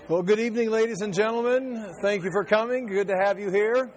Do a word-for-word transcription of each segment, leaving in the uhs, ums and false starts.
Well, good evening, ladies and gentlemen. Thank you for coming. Good to have you here.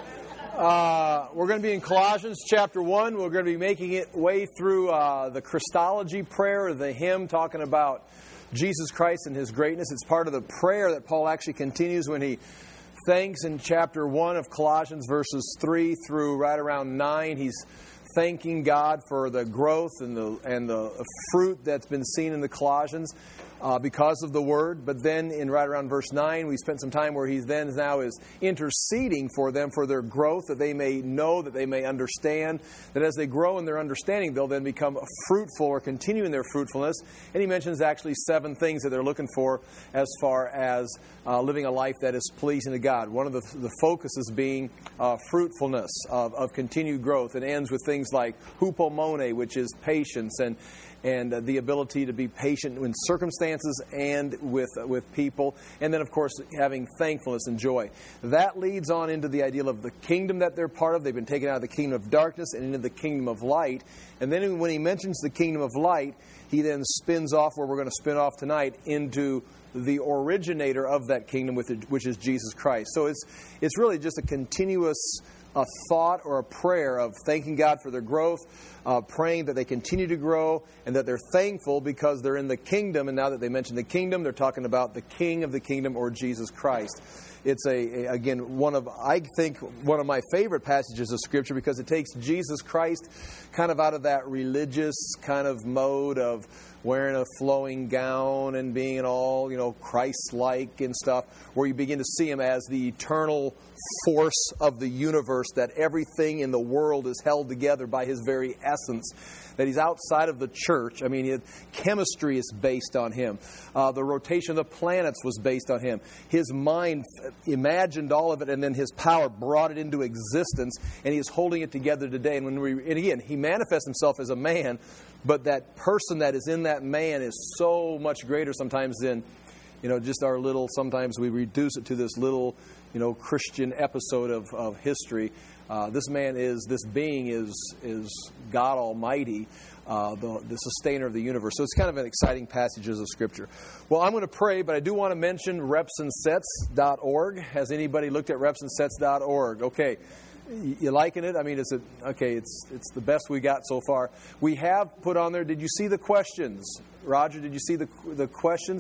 Uh, we're going to be in Colossians chapter one. We're going to be making it way through uh, the Christology prayer, the hymn talking about Jesus Christ and His greatness. It's part of the prayer that Paul actually continues when he thanks in chapter one of Colossians, verses three through right around nine. He's thanking God for the growth and the and the fruit that's been seen in the Colossians uh, because of the Word. But then in right around verse nine, we spent some time where he then now is interceding for them for their growth, that they may know, that they may understand, that as they grow in their understanding, they'll then become fruitful or continue in their fruitfulness. And he mentions actually seven things that they're looking for as far as uh, living a life that is pleasing to God. One of the, the focuses being uh, fruitfulness of, of continued growth. It ends with things like hupomone, which is patience, and and uh, the ability to be patient in circumstances and with uh, with people. And then, of course, having thankfulness and joy. That leads on into the ideal of the kingdom that they're part of. They've been taken out of the kingdom of darkness and into the kingdom of light. And then when he mentions the kingdom of light, he then spins off, where we're going to spin off tonight, into the originator of that kingdom, which is Jesus Christ. So it's it's really just a continuous a thought or a prayer of thanking God for their growth, uh, praying that they continue to grow, and that they're thankful because they're in the kingdom. And now that they mention the kingdom, they're talking about the King of the kingdom, or Jesus Christ. It's, a, a again, one of, I think, one of my favorite passages of Scripture, because it takes Jesus Christ kind of out of that religious kind of mode of wearing a flowing gown and being all, you know, Christ-like and stuff, where you begin to see Him as the eternal force of the universe, that everything in the world is held together by His very essence, that He's outside of the church. I mean, it, chemistry is based on Him. Uh, the rotation of the planets was based on Him. His mind imagined all of it, and then His power brought it into existence, and He is holding it together today. And when we, and again, He manifests Himself as a man, but that person that is in that man is so much greater sometimes than, you know, just our little, sometimes we reduce it to this little, you know, Christian episode of, of history. Uh, this man is, this being is is God Almighty, uh, the, the sustainer of the universe. So it's kind of an exciting passages of Scripture. Well, I'm going to pray, but I do want to mention reps and sets dot org. Has anybody looked at reps and sets dot org? Okay. You liking it? I mean, is it okay? It's it's the best we got so far. We have put on there. Did you see the questions, Roger? Did you see the the questions?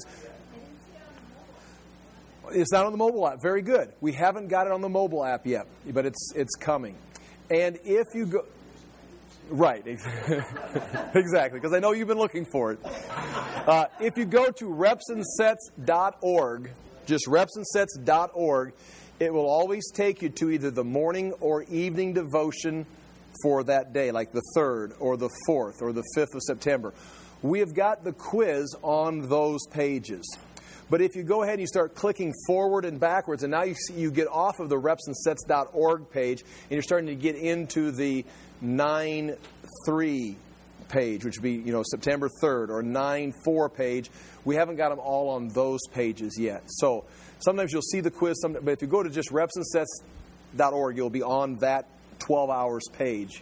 It's not on the mobile app. Very good. We haven't got it on the mobile app yet, but it's it's coming. And if you go, right, exactly, because I know you've been looking for it. Uh, if you go to reps and sets dot org, just reps and sets dot org. It will always take you to either the morning or evening devotion for that day, like the third or the fourth or the fifth of September. We have got the quiz on those pages. But if you go ahead and you start clicking forward and backwards, and now you see, you get off of the reps and sets dot org page, and you're starting to get into the nine three page, which would be, you know, September third, or nine four page. We haven't got them all on those pages yet. So sometimes you'll see the quiz, but if you go to just reps and sets dot org, you'll be on that twelve hours page.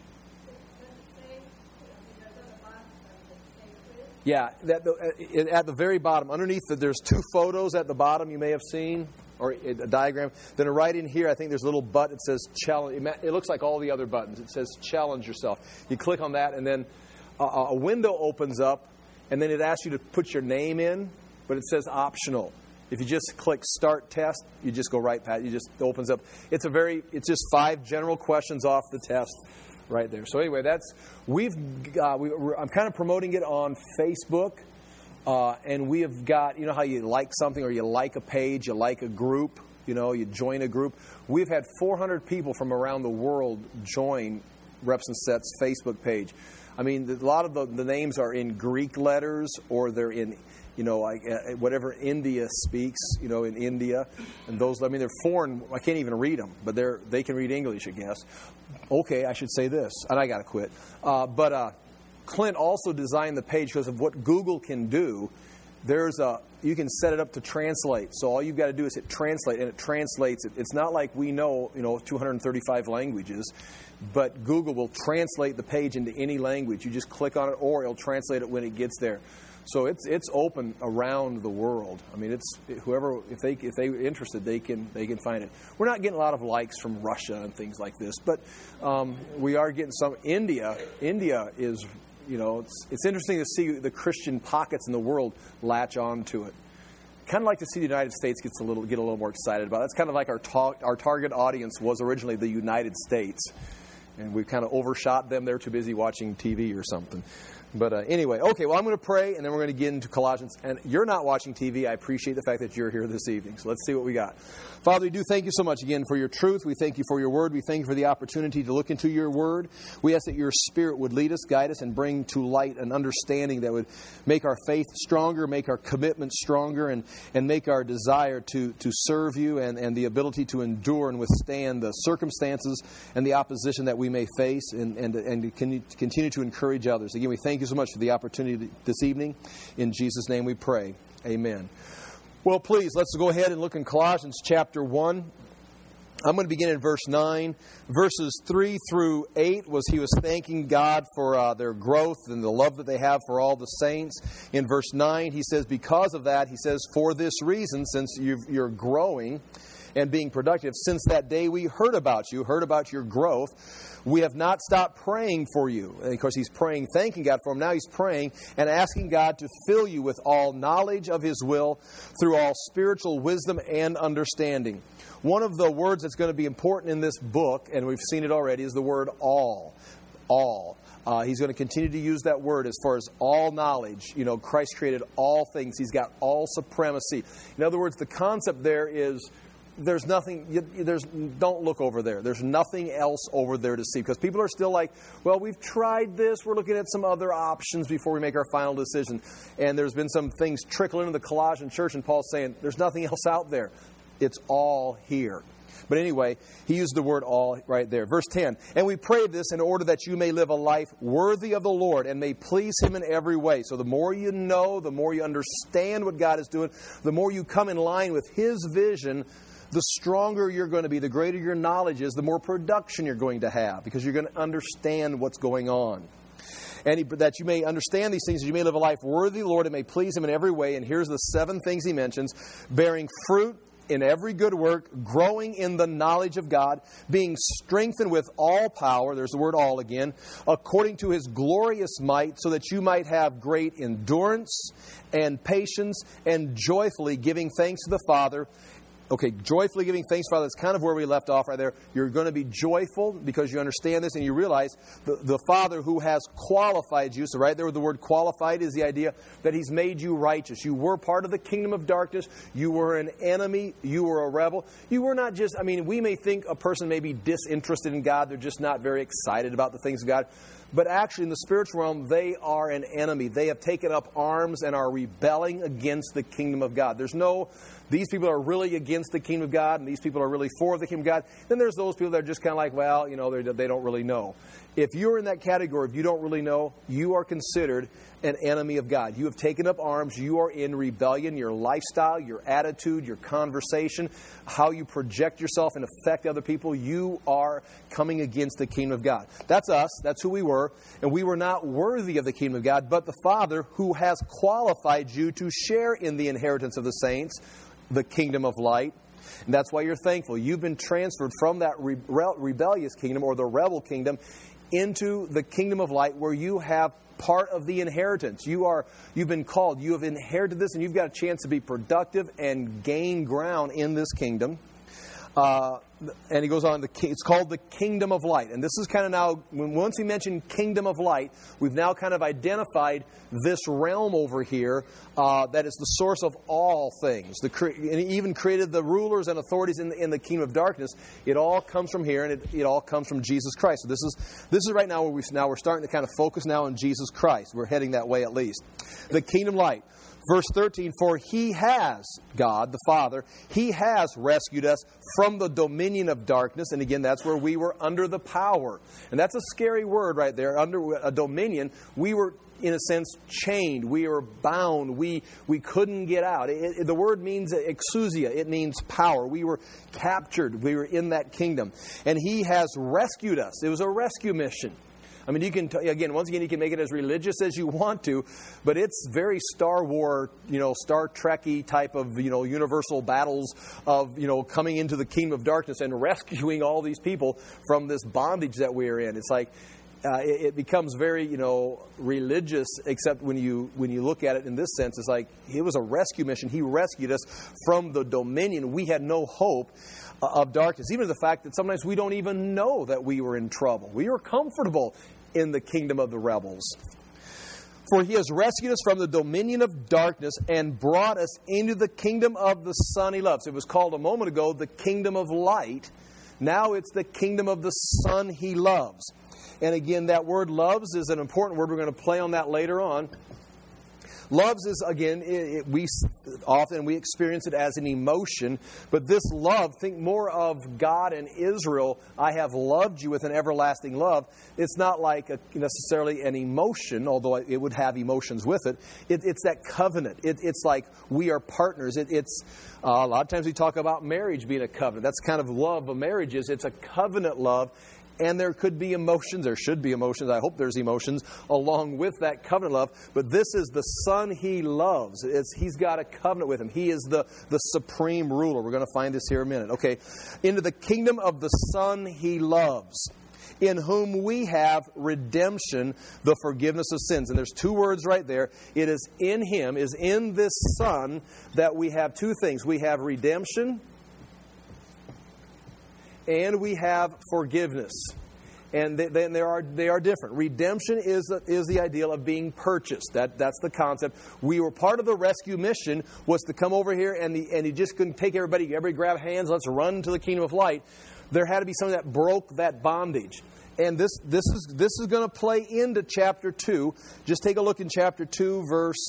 Yeah, that, at the very bottom, underneath, the, there's two photos at the bottom you may have seen, or a diagram. Then right in here, I think there's a little button that says challenge. It looks like all the other buttons. It says challenge yourself. You click on that, and then a, a window opens up, and then it asks you to put your name in, but it says optional. If you just click Start Test, you just go right past. You just it opens up. It's a very. It's just five general questions off the test, right there. So anyway, that's we've. Uh, we, I'm kind of promoting it on Facebook, uh, and we have got. You know how you like something, or you like a page, you like a group. You know, you join a group. We've had four hundred people from around the world join Reps and Sets Facebook page. I mean, a lot of the, the names are in Greek letters, or they're in, you know, like uh, whatever India speaks, you know, in India. And those, I mean, they're foreign. I can't even read them, but they're they can read English, I guess. Okay, I should say this, and I got to quit. Uh, but uh, Clint also designed the page because of what Google can do. There's a you can set it up to translate. So all you've got to do is hit translate, and it translates it. It's not like we know, you know, two hundred thirty-five languages. But Google will translate the page into any language. You just click on it, or it'll translate it when it gets there. So it's it's open around the world. I mean, it's whoever if they if they interested, they can they can find it. We're not getting a lot of likes from Russia and things like this, but um, we are getting some. India, India is, you know, it's it's interesting to see the Christian pockets in the world latch on to it. Kind of like to see the United States gets a little get a little more excited about it. That's kind of like our ta- our target audience was originally the United States, and we've kind of overshot them. They're too busy watching T V or something. But uh, anyway, okay, well, I'm going to pray, and then we're going to get into Colossians. And you're not watching T V. I appreciate the fact that you're here this evening. So let's see what we got. Father, we do thank you so much again for your truth. We thank you for your word. We thank you for the opportunity to look into your word. We ask that your Spirit would lead us, guide us, and bring to light an understanding that would make our faith stronger, make our commitment stronger, and, and make our desire to, to serve you and, and the ability to endure and withstand the circumstances and the opposition that we may face and, and, and to continue to encourage others. Again, we thank you so much for the opportunity this evening. In Jesus' name we pray. Amen. Well, please, let's go ahead and look in Colossians chapter one. I'm going to begin in verse nine. Verses three through eight was he was thanking God for uh, their growth and the love that they have for all the saints. In verse nine, he says, because of that, he says, for this reason, since you've, you're growing and being productive, since that day we heard about you, heard about your growth, we have not stopped praying for you. And of course, he's praying, thanking God for him. Now he's praying and asking God to fill you with all knowledge of his will through all spiritual wisdom and understanding. One of the words that's going to be important in this book, and we've seen it already, is the word all. All. Uh, he's going to continue to use that word as far as all knowledge. You know, Christ created all things. He's got all supremacy. In other words, the concept there is there's nothing, there's, don't look over there. There's nothing else over there to see. Because people are still like, well, we've tried this. We're looking at some other options before we make our final decision. And there's been some things trickle into the Colossian church, and Paul's saying, there's nothing else out there. It's all here. But anyway, he used the word all right there. Verse ten, and we pray this in order that you may live a life worthy of the Lord and may please him in every way. So the more you know, the more you understand what God is doing, the more you come in line with his vision, the stronger you're going to be, the greater your knowledge is, the more production you're going to have because you're going to understand what's going on. And he, that you may understand these things, that you may live a life worthy of the Lord and may please him in every way. And here's the seven things he mentions: bearing fruit in every good work, growing in the knowledge of God, being strengthened with all power, there's the word all again, according to his glorious might, so that you might have great endurance and patience, and joyfully giving thanks to the Father. Okay, joyfully giving thanks, Father, that's kind of where we left off right there. You're going to be joyful because you understand this and you realize the, the Father who has qualified you. So right there with the word qualified is the idea that he's made you righteous. You were part of the kingdom of darkness. You were an enemy. You were a rebel. You were not just, I mean, we may think a person may be disinterested in God. They're just not very excited about the things of God. But actually, in the spiritual realm, they are an enemy. They have taken up arms and are rebelling against the kingdom of God. There's no, these people are really against the kingdom of God, and these people are really for the kingdom of God. Then there's those people that are just kind of like, well, you know, they don't really know. If you're in that category, if you don't really know, you are considered an enemy of God. You have taken up arms. You are in rebellion. Your lifestyle, your attitude, your conversation, how you project yourself and affect other people, you are coming against the kingdom of God. That's us. That's who we were. And we were not worthy of the kingdom of God, but the Father who has qualified you to share in the inheritance of the saints, the kingdom of light. And that's why you're thankful. You've been transferred from that re- rebellious kingdom or the rebel kingdom into the kingdom of light where you have part of the inheritance. You are, you've been called. You have inherited this and you've got a chance to be productive and gain ground in this kingdom. Uh, and he goes on, the, it's called the kingdom of light. And this is kind of now, once we mention kingdom of light, we've now kind of identified this realm over here uh, that is the source of all things. The, and he even created the rulers and authorities in the, in the kingdom of darkness. It all comes from here, and it, it all comes from Jesus Christ. So this is this is right now where we now we're starting to kind of focus now on Jesus Christ. We're heading that way at least. The kingdom light. Verse thirteen, for he has, God, the Father, he has rescued us from the dominion of darkness. And again, that's where we were under the power. And that's a scary word right there. Under a dominion, we were, in a sense, chained. We were bound. We we couldn't get out. It, it, the word means exousia. It means power. We were captured. We were in that kingdom. And he has rescued us. It was a rescue mission. I mean, you can, t- again, once again, you can make it as religious as you want to, but it's very Star Wars, you know, Star Trek-y type of, you know, universal battles of, you know, coming into the kingdom of darkness and rescuing all these people from this bondage that we're in. It's like, uh, it, it becomes very, you know, religious, except when you when you look at it in this sense, it's like, it was a rescue mission. He rescued us from the dominion. We had no hope of darkness, even the fact that sometimes we don't even know that we were in trouble. We were comfortable in the kingdom of the rebels. For he has rescued us from the dominion of darkness and brought us into the kingdom of the Son he loves. It was called a moment ago the kingdom of light. Now it's the kingdom of the Son he loves. And again, that word loves is an important word. We're going to play on that later on. Loves is, again, it, it, we often we experience it as an emotion, but this love, think more of God and Israel. I have loved you with an everlasting love. It's not like a, necessarily an emotion, although it would have emotions with it. it it's that covenant. It, it's like we are partners. It, it's uh, a lot of times we talk about marriage being a covenant. That's kind of love of marriage is. It's a covenant love. And there could be emotions, there should be emotions, I hope there's emotions, along with that covenant love. But this is the Son he loves. It's, he's got a covenant with him. He is the, the supreme ruler. We're going to find this here in a minute. Okay, into the kingdom of the Son he loves, in whom we have redemption, the forgiveness of sins. And there's two words right there. It is in him, is in this Son, that we have two things. We have redemption, and we have forgiveness. And they, they, they are they are different. Redemption is the, is the ideal of being purchased. That That's the concept. We were part of the rescue mission, was to come over here, and, the, and he just couldn't take everybody, everybody grab hands, let's run to the kingdom of light. There had to be something that broke that bondage. And this, this is, this is going to play into chapter two. Just take a look in chapter two, verse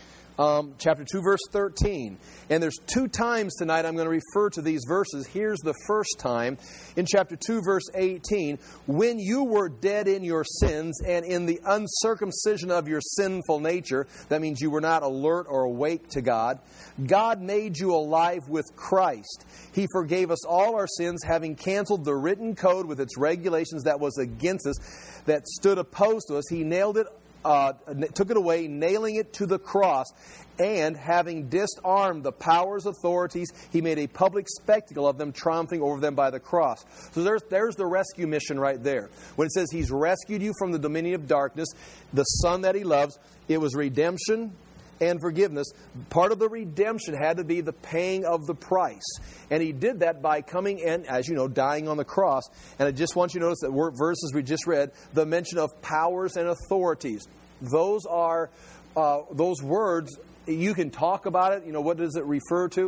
Um, chapter two, verse thirteen. And there's two times tonight I'm going to refer to these verses. Here's the first time in chapter two, verse eighteen. When you were dead in your sins and in the uncircumcision of your sinful nature, that means you were not alert or awake to God, God made you alive with Christ. He forgave us all our sins, having canceled the written code with its regulations that was against us, that stood opposed to us. He nailed it Uh, took it away, nailing it to the cross, and having disarmed the powers, authorities, he made a public spectacle of them, triumphing over them by the cross. So there's, there's the rescue mission right there. When it says he's rescued you from the dominion of darkness, the Son that he loves, it was redemption and forgiveness. Part of the redemption had to be the paying of the price. And he did that by coming and, as you know, dying on the cross. And I just want you to notice that word, verses we just read, the mention of powers and authorities. Those are, uh, those words, you can talk about it. You know, what does it refer to?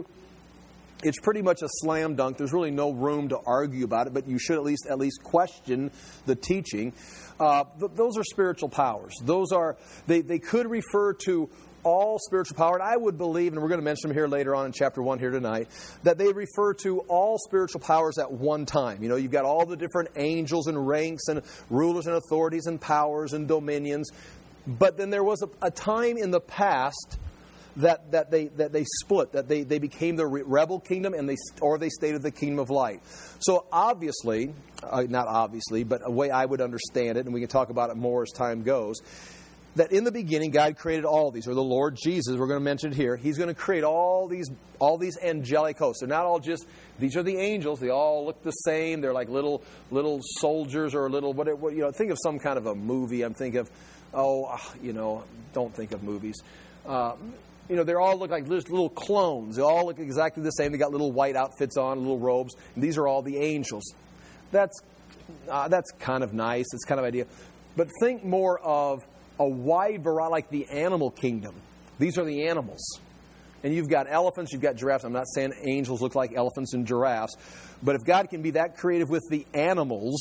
It's pretty much a slam dunk. There's really no room to argue about it, but you should at least at least question the teaching. Uh, th- those are spiritual powers. Those are, they, they could refer to all spiritual power, and I would believe, and we're going to mention them here later on in chapter one here tonight, that they refer to all spiritual powers at one time. You know, you've got all the different angels and ranks and rulers and authorities and powers and dominions, but then there was a, a time in the past that that they that they split, that they, they became the rebel kingdom, and they or they stayed with the kingdom of light. So obviously, uh, not obviously, but a way I would understand it, and we can talk about it more as time goes, that in the beginning, God created all these, or the Lord Jesus, we're going to mention it here. He's going to create all these all these angelic hosts. They're not all just, these are the angels. They all look the same. They're like little little soldiers or little, whatever, you know, think of some kind of a movie. I'm thinking of, oh, you know, don't think of movies. Uh, you know, they all look like just little clones. They all look exactly the same. They got little white outfits on, little robes. And these are all the angels. That's uh, that's kind of nice. It's kind of idea. But think more of a wide variety, like the animal kingdom. These are the animals. And you've got elephants, you've got giraffes. I'm not saying angels look like elephants and giraffes. But if God can be that creative with the animals,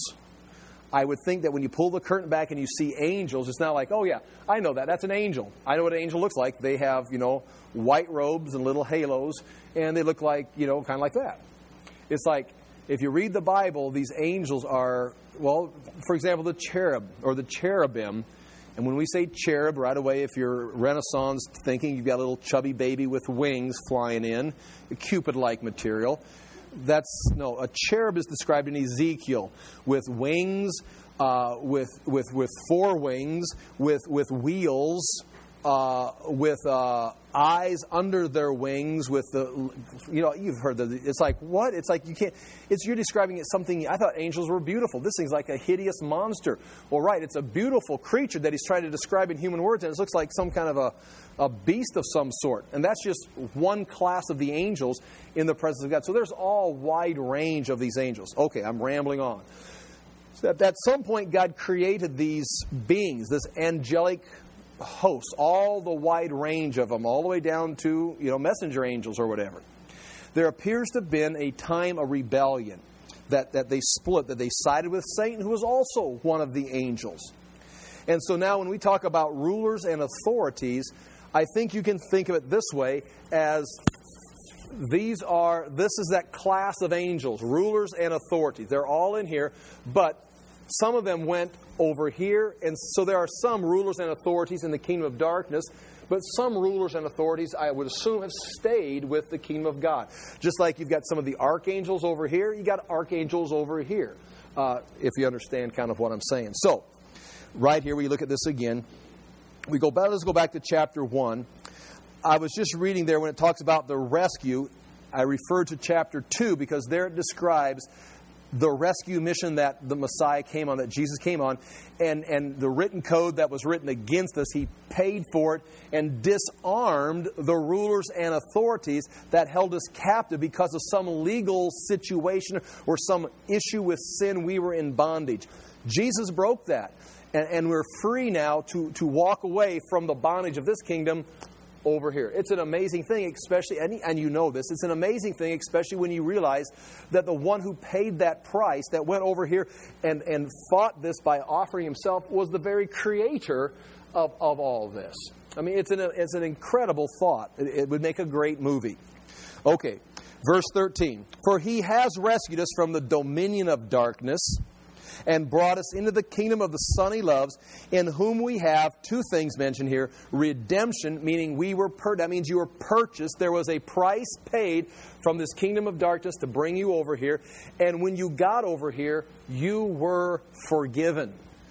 I would think that when you pull the curtain back and you see angels, it's not like, oh yeah, I know that. That's an angel. I know what an angel looks like. They have, you know, white robes and little halos. And they look like, you know, kind of like that. It's like, if you read the Bible, these angels are, well, for example, the cherub or the cherubim. And when we say cherub, right away, if you're Renaissance thinking, you've got a little chubby baby with wings flying in, Cupid-like material. That's, no, a cherub is described in Ezekiel with wings, uh, with with with four wings, with with wheels, uh, with uh, eyes under their wings, with the, you know, you've heard that. It's like, what? It's like you can't, it's, you're describing it something, I thought angels were beautiful. This thing's like a hideous monster. Well, right, it's a beautiful creature that he's trying to describe in human words, and it looks like some kind of a, a beast of some sort. And that's just one class of the angels in the presence of God. So there's all wide range of these angels. Okay, I'm rambling on. So at, at some point, God created these beings, this angelic hosts, all the wide range of them, all the way down to, you know, messenger angels or whatever. There appears to have been a time of rebellion, that, that they split, that they sided with Satan, who was also one of the angels. And so now when we talk about rulers and authorities, I think you can think of it this way, as these are, this is that class of angels, rulers and authorities. They're all in here, but some of them went over here, and so there are some rulers and authorities in the kingdom of darkness, but some rulers and authorities, I would assume, have stayed with the kingdom of God. Just like you've got some of the archangels over here, you got archangels over here, uh, if you understand kind of what I'm saying. So, right here, we look at this again. We go back. Let's go back to chapter one. I was just reading there when it talks about the rescue. I referred to chapter two because there it describes the rescue mission that the Messiah came on, that Jesus came on, and, and the written code that was written against us, he paid for it and disarmed the rulers and authorities that held us captive because of some legal situation or some issue with sin. We were in bondage. Jesus broke that, and, and we're free now to, to walk away from the bondage of this kingdom over here. It's an amazing thing, especially, and, and you know this, it's an amazing thing, especially when you realize that the one who paid that price, that went over here and, and fought this by offering himself, was the very creator of, of all this. I mean, it's an, it's an incredible thought. It, it would make a great movie. Okay, verse thirteen. For he has rescued us from the dominion of darkness and brought us into the kingdom of the Son he loves, in whom we have two things mentioned here. Redemption, meaning we were per- that means you were purchased. There was a price paid from this kingdom of darkness to bring you over here. And when you got over here, you were forgiven.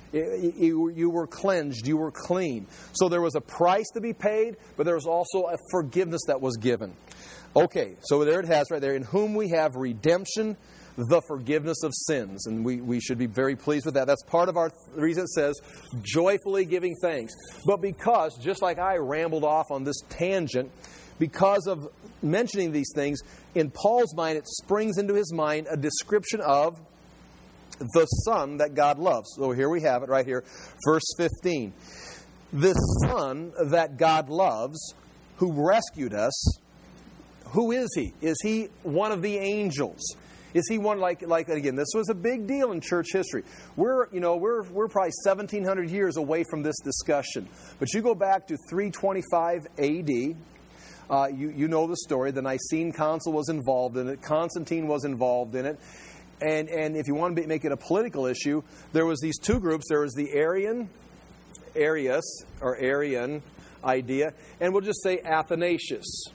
You, you were cleansed. You were clean. So there was a price to be paid, but there was also a forgiveness that was given. Okay, so there it has right there. In whom we have redemption, the forgiveness of sins. And we, we should be very pleased with that. That's part of our the reason it says, joyfully giving thanks. But because, just like I rambled off on this tangent, because of mentioning these things, in Paul's mind, it springs into his mind a description of the Son that God loves. So here we have it right here, verse fifteen. This Son that God loves, who rescued us, who is He? Is He one of the angels? Is He one like, like again, this was a big deal in church history. We're, you know, we're we're probably seventeen hundred years away from this discussion. But you go back to three twenty-five A D, uh, you, you know the story. The Nicene Council was involved in it. Constantine was involved in it. And and if you want to make it a political issue, there was these two groups. There was the Arian, Arius, or Arian idea, and we'll just say Athanasius.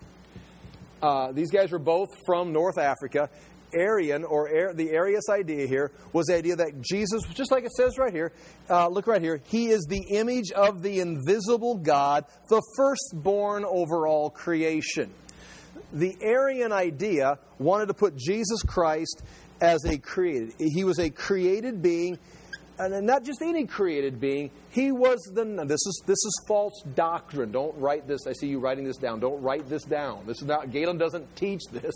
Uh, these guys were both from North Africa. Arian, or Ar- the Arius idea here, was the idea that Jesus, just like it says right here, uh, look right here, He is the image of the invisible God, the firstborn over all creation. The Arian idea wanted to put Jesus Christ as a created. He was a created being, and not just any created being. He was the. This is this is false doctrine. Don't write this. I see you writing this down. Don't write this down. This is not. Galen doesn't teach this.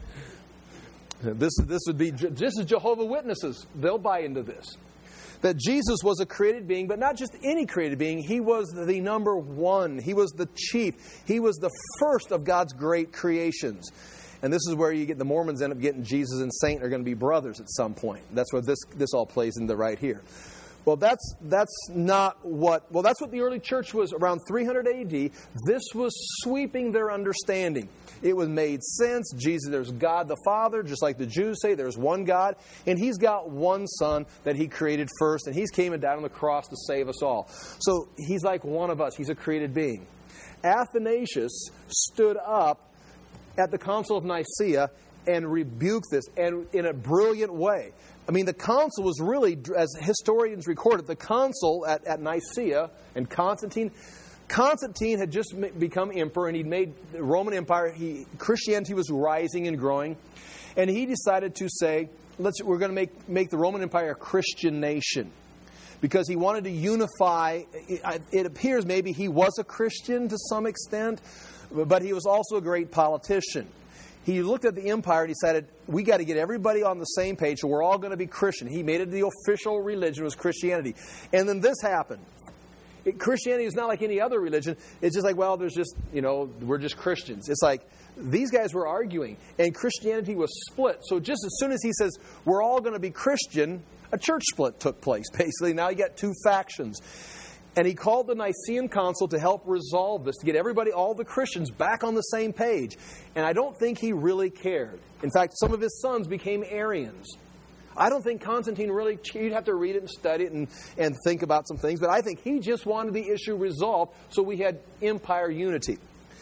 This this would be. This is Jehovah's Witnesses. They'll buy into this. That Jesus was a created being, but not just any created being. He was the number one. He was the chief. He was the first of God's great creations. And this is where you get the Mormons end up getting Jesus and Saint are going to be brothers at some point. That's where this this all plays into right here. Well, that's that's not what. Well, that's what the early church was around three hundred A D. This was sweeping their understanding. It was made sense. Jesus, there's God the Father, just like the Jews say, there's one God, and He's got one Son that He created first, and He's came and died on the cross to save us all. So He's like one of us. He's a created being. Athanasius stood up at the Council of Nicaea and rebuke this, and in a brilliant way. I mean, the council was really, as historians record it, the council at, at Nicaea and Constantine, Constantine had just become emperor, and he'd made the Roman Empire, he, Christianity was rising and growing, and he decided to say, let's, we're going to make, make the Roman Empire a Christian nation. Because he wanted to unify, it, it appears maybe he was a Christian to some extent, but he was also a great politician. He looked at the empire and decided, we got to get everybody on the same page, so we're all going to be Christian. He made it the official religion was Christianity. And then this happened. It, Christianity is not like any other religion. It's just like, well, there's just, you know, we're just Christians. It's like, these guys were arguing, and Christianity was split. So just as soon as he says, we're all going to be Christian, a church split took place, basically. Now you got two factions. And he called the Nicene Council to help resolve this, to get everybody, all the Christians, back on the same page. And I don't think he really cared. In fact, some of his sons became Arians. I don't think Constantine really, you'd have to read it and study it and, and think about some things, but I think he just wanted the issue resolved so we had empire unity.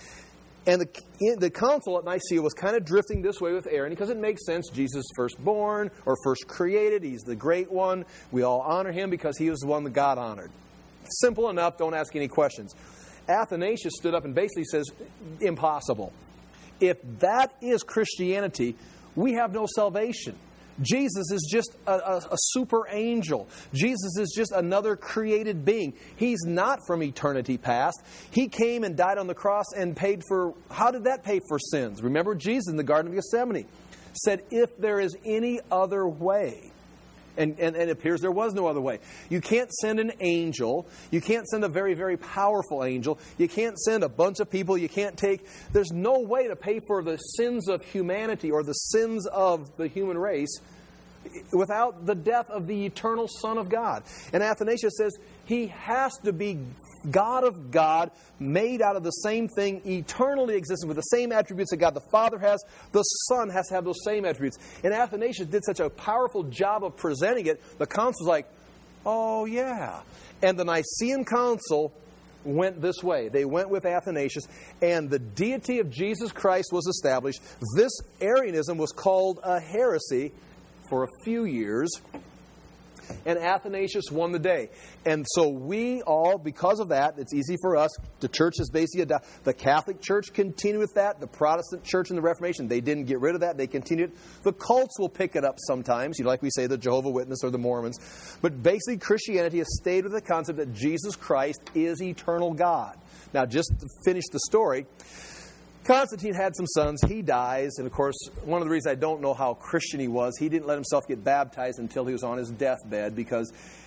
And the, the council at Nicaea was kind of drifting this way with Arian because it makes sense. Jesus is firstborn or first created. He's the great one. We all honor him because he was the one that God honored. Simple enough. Don't ask any questions. Athanasius stood up and basically says, impossible. If that is Christianity, we have no salvation. Jesus is just a, a, a super angel. Jesus is just another created being. He's not from eternity past. He came and died on the cross and paid for, how did that pay for sins? Remember Jesus in the Garden of Gethsemane said, if there is any other way, and, and, and it appears there was no other way. You can't send an angel. You can't send a very, very powerful angel. You can't send a bunch of people. You can't take, there's no way to pay for the sins of humanity or the sins of the human race without the death of the eternal Son of God. And Athanasius says he has to be God of God, made out of the same thing, eternally existing with the same attributes that God the Father has. The Son has to have those same attributes. And Athanasius did such a powerful job of presenting it, the council's like, oh yeah. And the Nicene Council went this way. They went with Athanasius, and the deity of Jesus Christ was established. This Arianism was called a heresy for a few years, and Athanasius won the day. And so we all, because of that, it's easy for us. The church is basically, the Catholic Church continued with that. The Protestant Church and the Reformation, they didn't get rid of that. They continued. The cults will pick it up sometimes, you know, like we say, the Jehovah's Witnesses or the Mormons. But basically, Christianity has stayed with the concept that Jesus Christ is eternal God. Now, just to finish the story, Constantine had some sons. He dies. And, of course, one of the reasons I don't know how Christian he was, he didn't let himself get baptized until he was on his deathbed, because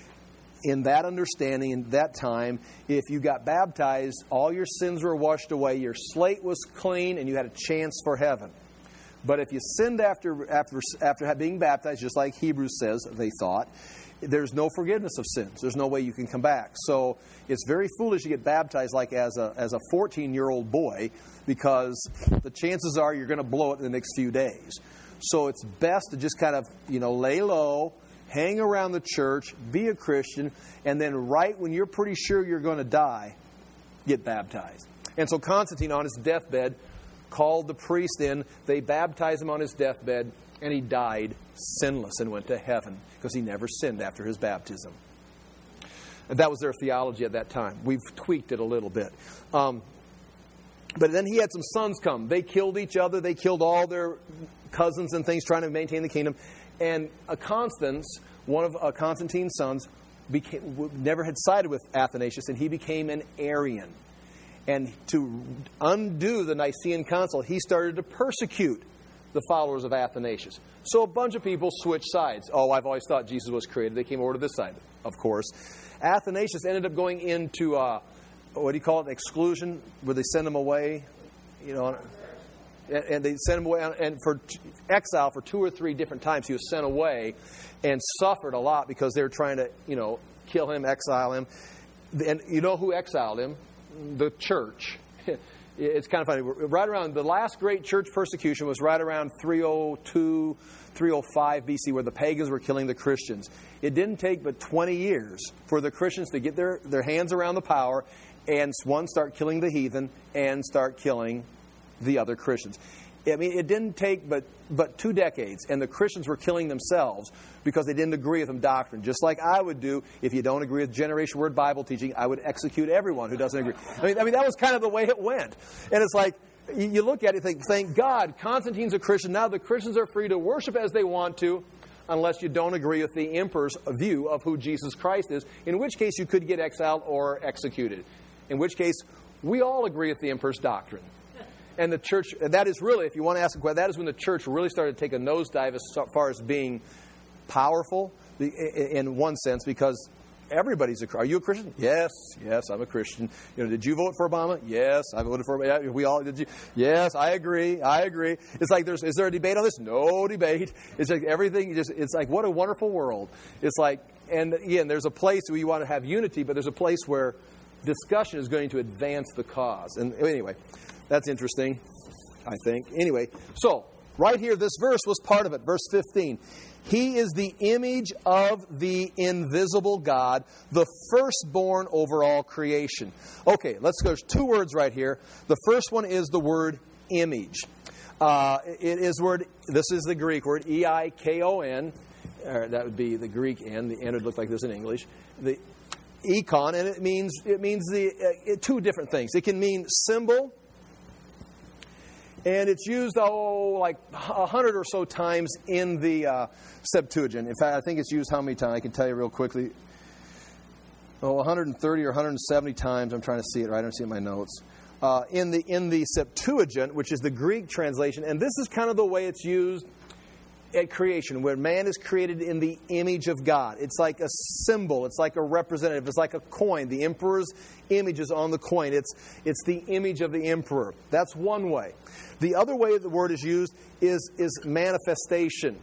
in that understanding, in that time, if you got baptized, all your sins were washed away, your slate was clean, and you had a chance for heaven. But if you sinned after, after, after being baptized, just like Hebrews says, they thought, there's no forgiveness of sins. There's no way you can come back. So it's very foolish to get baptized like as a as a fourteen-year-old boy, because the chances are you're going to blow it in the next few days. So it's best to just kind of, you know, lay low, hang around the church, be a Christian, and then right when you're pretty sure you're going to die, get baptized. And so Constantine, on his deathbed, called the priest in. They baptized him on his deathbed, and he died sinless and went to heaven because he never sinned after his baptism. And that was their theology at that time. We've tweaked it a little bit. Um, but then he had some sons come. They killed each other. They killed all their cousins and things trying to maintain the kingdom. And a Constance, one of uh, Constantine's sons, became, never had sided with Athanasius, and he became an Arian. And to undo the Nicene Council, he started to persecute the followers of Athanasius. So a bunch of people switched sides. Oh, I've always thought Jesus was created. They came over to this side, of course. Athanasius ended up going into, uh, what do you call it, exclusion, where they send him away, you know, and they sent him away, and for exile for two or three different times. He was sent away and suffered a lot because they were trying to, you know, kill him, exile him. And you know who exiled him? The church. It's kind of funny. Right around the last great church persecution was right around three oh two, three oh five B C, where the pagans were killing the Christians. It didn't take but twenty years for the Christians to get their, their hands around the power and, one, start killing the heathen and start killing the other Christians. I mean, it didn't take but, but two decades, and the Christians were killing themselves because they didn't agree with them doctrine. Just like I would do if you don't agree with Generation Word Bible teaching, I would execute everyone who doesn't agree. I mean, I mean that was kind of the way it went. And it's like, you look at it and think, thank God, Constantine's a Christian. Now the Christians are free to worship as they want to, unless you don't agree with the emperor's view of who Jesus Christ is, in which case you could get exiled or executed. In which case, we all agree with the emperor's doctrine. And the church, that is really, if you want to ask a question, that is when the church really started to take a nosedive as far as being powerful, in one sense, because everybody's a Christian. Are you a Christian? Yes, yes, I'm a Christian. You know, did you vote for Obama? Yes, I voted for Obama. Yeah, we all did. You? Yes, I agree. I agree. It's like there's is there a debate on this? No debate. It's like everything. Just it's like what a wonderful world. It's like, and again, there's a place where you want to have unity, but there's a place where discussion is going to advance the cause. And anyway, that's interesting, I think. Anyway, so right here, this verse was part of it. Verse fifteen. He is the image of the invisible God, the firstborn over all creation. Okay, let's go. There's two words right here. The first one is the word image. Uh, it is word. This is the Greek word, E I K O N. Uh, that would be the Greek N. The N would look like this in English. The icon, and it means it means the uh, two different things. It can mean symbol. And it's used, oh, like a hundred or so times in the uh, Septuagint. In fact, I think it's used how many times? I can tell you real quickly. Oh, one hundred thirty or one hundred seventy times. I'm trying to see it right. I don't see it in my notes. Uh, in the in the Septuagint, which is the Greek translation, and this is kind of the way it's used at creation, where man is created in the image of God. It's like a symbol. It's like a representative. It's like a coin. The emperor's image is on the coin. It's it's the image of the emperor. That's one way. The other way the word is used is, is manifestation.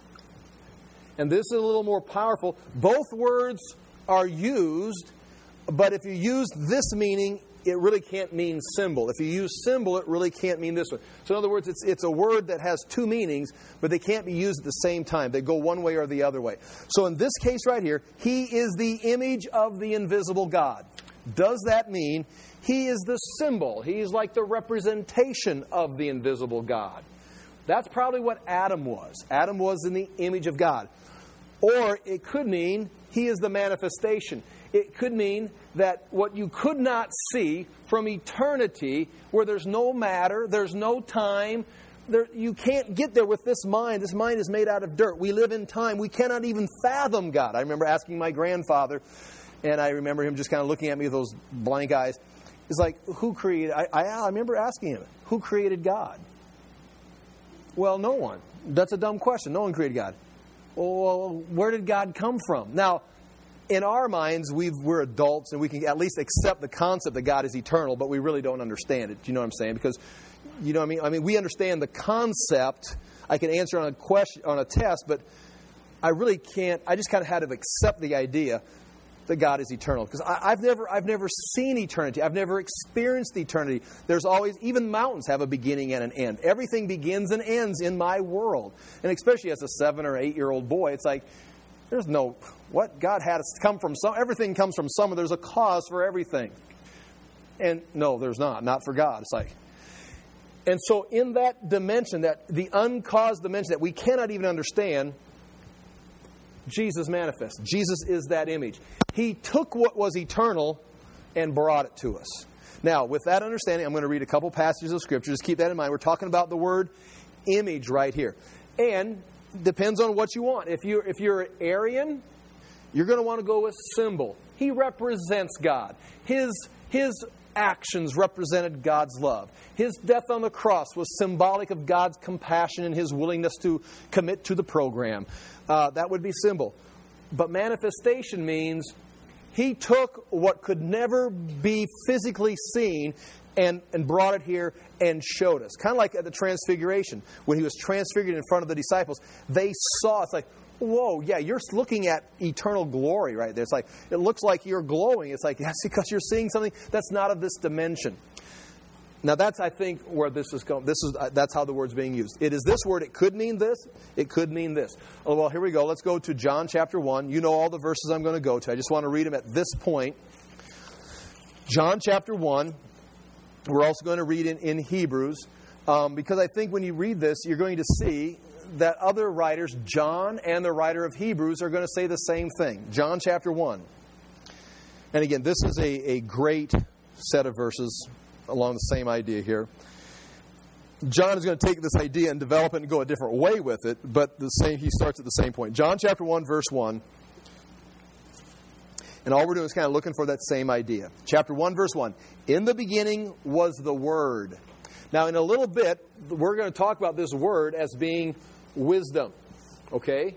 And this is a little more powerful. Both words are used, but if you use this meaning, it really can't mean symbol. If you use symbol, it really can't mean this one. So in other words, it's it's a word that has two meanings, but they can't be used at the same time. They go one way or the other way. So in this case right here, he is the image of the invisible God. Does that mean he is the symbol? He's like the representation of the invisible God. That's probably what Adam was. Adam was in the image of God. Or it could mean he is the manifestation. It could mean that what you could not see from eternity, where there's no matter, there's no time, there, you can't get there with this mind. This mind is made out of dirt. We live in time. We cannot even fathom God. I remember asking my grandfather, and I remember him just kind of looking at me with those blank eyes. It's like, who created, I, I, I remember asking him, who created God? Well, no one. That's a dumb question. No one created God. Well, where did God come from? Now, in our minds, we've, we're adults, and we can at least accept the concept that God is eternal, but we really don't understand it. Do you know what I'm saying? Because, you know what I mean? I mean, we understand the concept. I can answer on a question, on a test, but I really can't. I just kind of had to accept the idea that God is eternal. Because I've never, I've never seen eternity. I've never experienced eternity. There's always, even mountains have a beginning and an end. Everything begins and ends in my world. And especially as a seven or eight year old boy, it's like, there's no, what? God had us come from some, everything comes from somewhere. There's a cause for everything. And no, there's not. Not for God. It's like, and so in that dimension, that the uncaused dimension that we cannot even understand, Jesus manifests. Jesus is that image. He took what was eternal and brought it to us. Now, with that understanding, I'm going to read a couple passages of Scripture. Just keep that in mind. We're talking about the word image right here. And depends on what you want. If you're, if you're Arian, you're going to want to go with symbol. He represents God. His, his actions represented God's love. His death on the cross was symbolic of God's compassion and His willingness to commit to the program. Uh, that would be symbol. But manifestation means He took what could never be physically seen and, and brought it here and showed us. Kind of like at the Transfiguration. When He was transfigured in front of the disciples, they saw, it's like, whoa, yeah, you're looking at eternal glory right there. It's like, it looks like you're glowing. It's like, that's because you're seeing something that's not of this dimension. Now that's, I think, where this is going. This is, uh, that's how the word's being used. It is this word. It could mean this. It could mean this. Oh, well, here we go. Let's go to John chapter one. You know all the verses I'm going to go to. I just want to read them at this point. John chapter one. We're also going to read in, in Hebrews. Um, because I think when you read this, you're going to see that other writers, John and the writer of Hebrews, are going to say the same thing. John chapter one. And again, this is a, a great set of verses along the same idea here. John is going to take this idea and develop it and go a different way with it, but the same he starts at the same point. John chapter one, verse one. And all we're doing is kind of looking for that same idea. Chapter one, verse one. In the beginning was the Word. Now, in a little bit, we're going to talk about this word as being wisdom. Okay?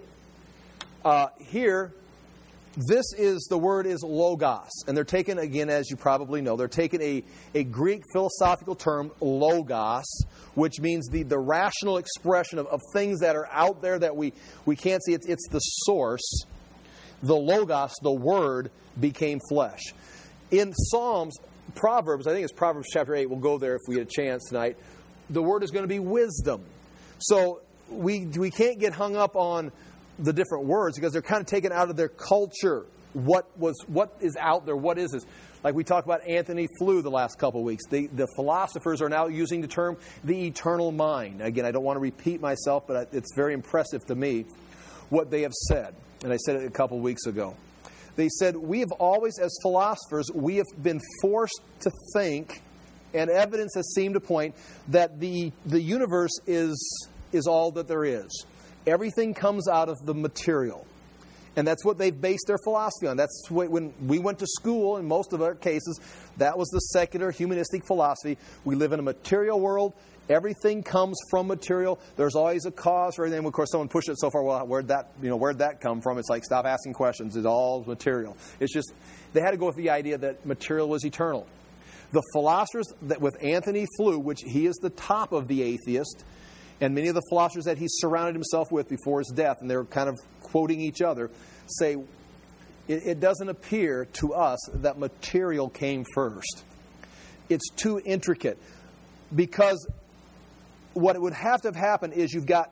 Uh, here, this is, the word is logos. And they're taken, again, as you probably know, they're taking a, a Greek philosophical term, logos, which means the, the rational expression of, of things that are out there that we, we can't see. It's, it's the source. The logos, the word, became flesh. In Psalms, Proverbs, I think it's Proverbs chapter eight, we'll go there if we get a chance tonight, the word is going to be wisdom. So we we can't get hung up on the different words because they're kind of taken out of their culture. What was what is out there? What is this? Like we talked about Anthony Flew the last couple of weeks. The, the philosophers are now using the term the eternal mind. Again, I don't want to repeat myself, but it's very impressive to me what they have said. And I said it a couple of weeks ago. They said, we have always, as philosophers, we have been forced to think, and evidence has seemed to point, that the, the universe is, is all that there is. Everything comes out of the material. And that's what they've based their philosophy on. That's what, when we went to school, in most of our cases, that was the secular humanistic philosophy. We live in a material world. Everything comes from material. There's always a cause for everything. Of course, someone pushed it so far. Well, where'd that, you know, where'd that come from? It's like, stop asking questions. It's all material. It's just, they had to go with the idea that material was eternal. The philosophers that with Anthony Flew, which he is the top of the atheist, and many of the philosophers that he surrounded himself with before his death, and they're kind of quoting each other, say, it, it doesn't appear to us that material came first. It's too intricate. Because what would have to have happened is you've got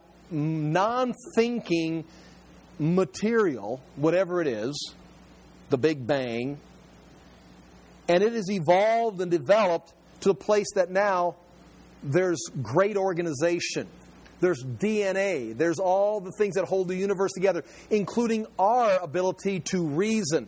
non-thinking material, whatever it is, the Big Bang, and it has evolved and developed to the place that now there's great organization. There's D N A. There's all the things that hold the universe together, including our ability to reason.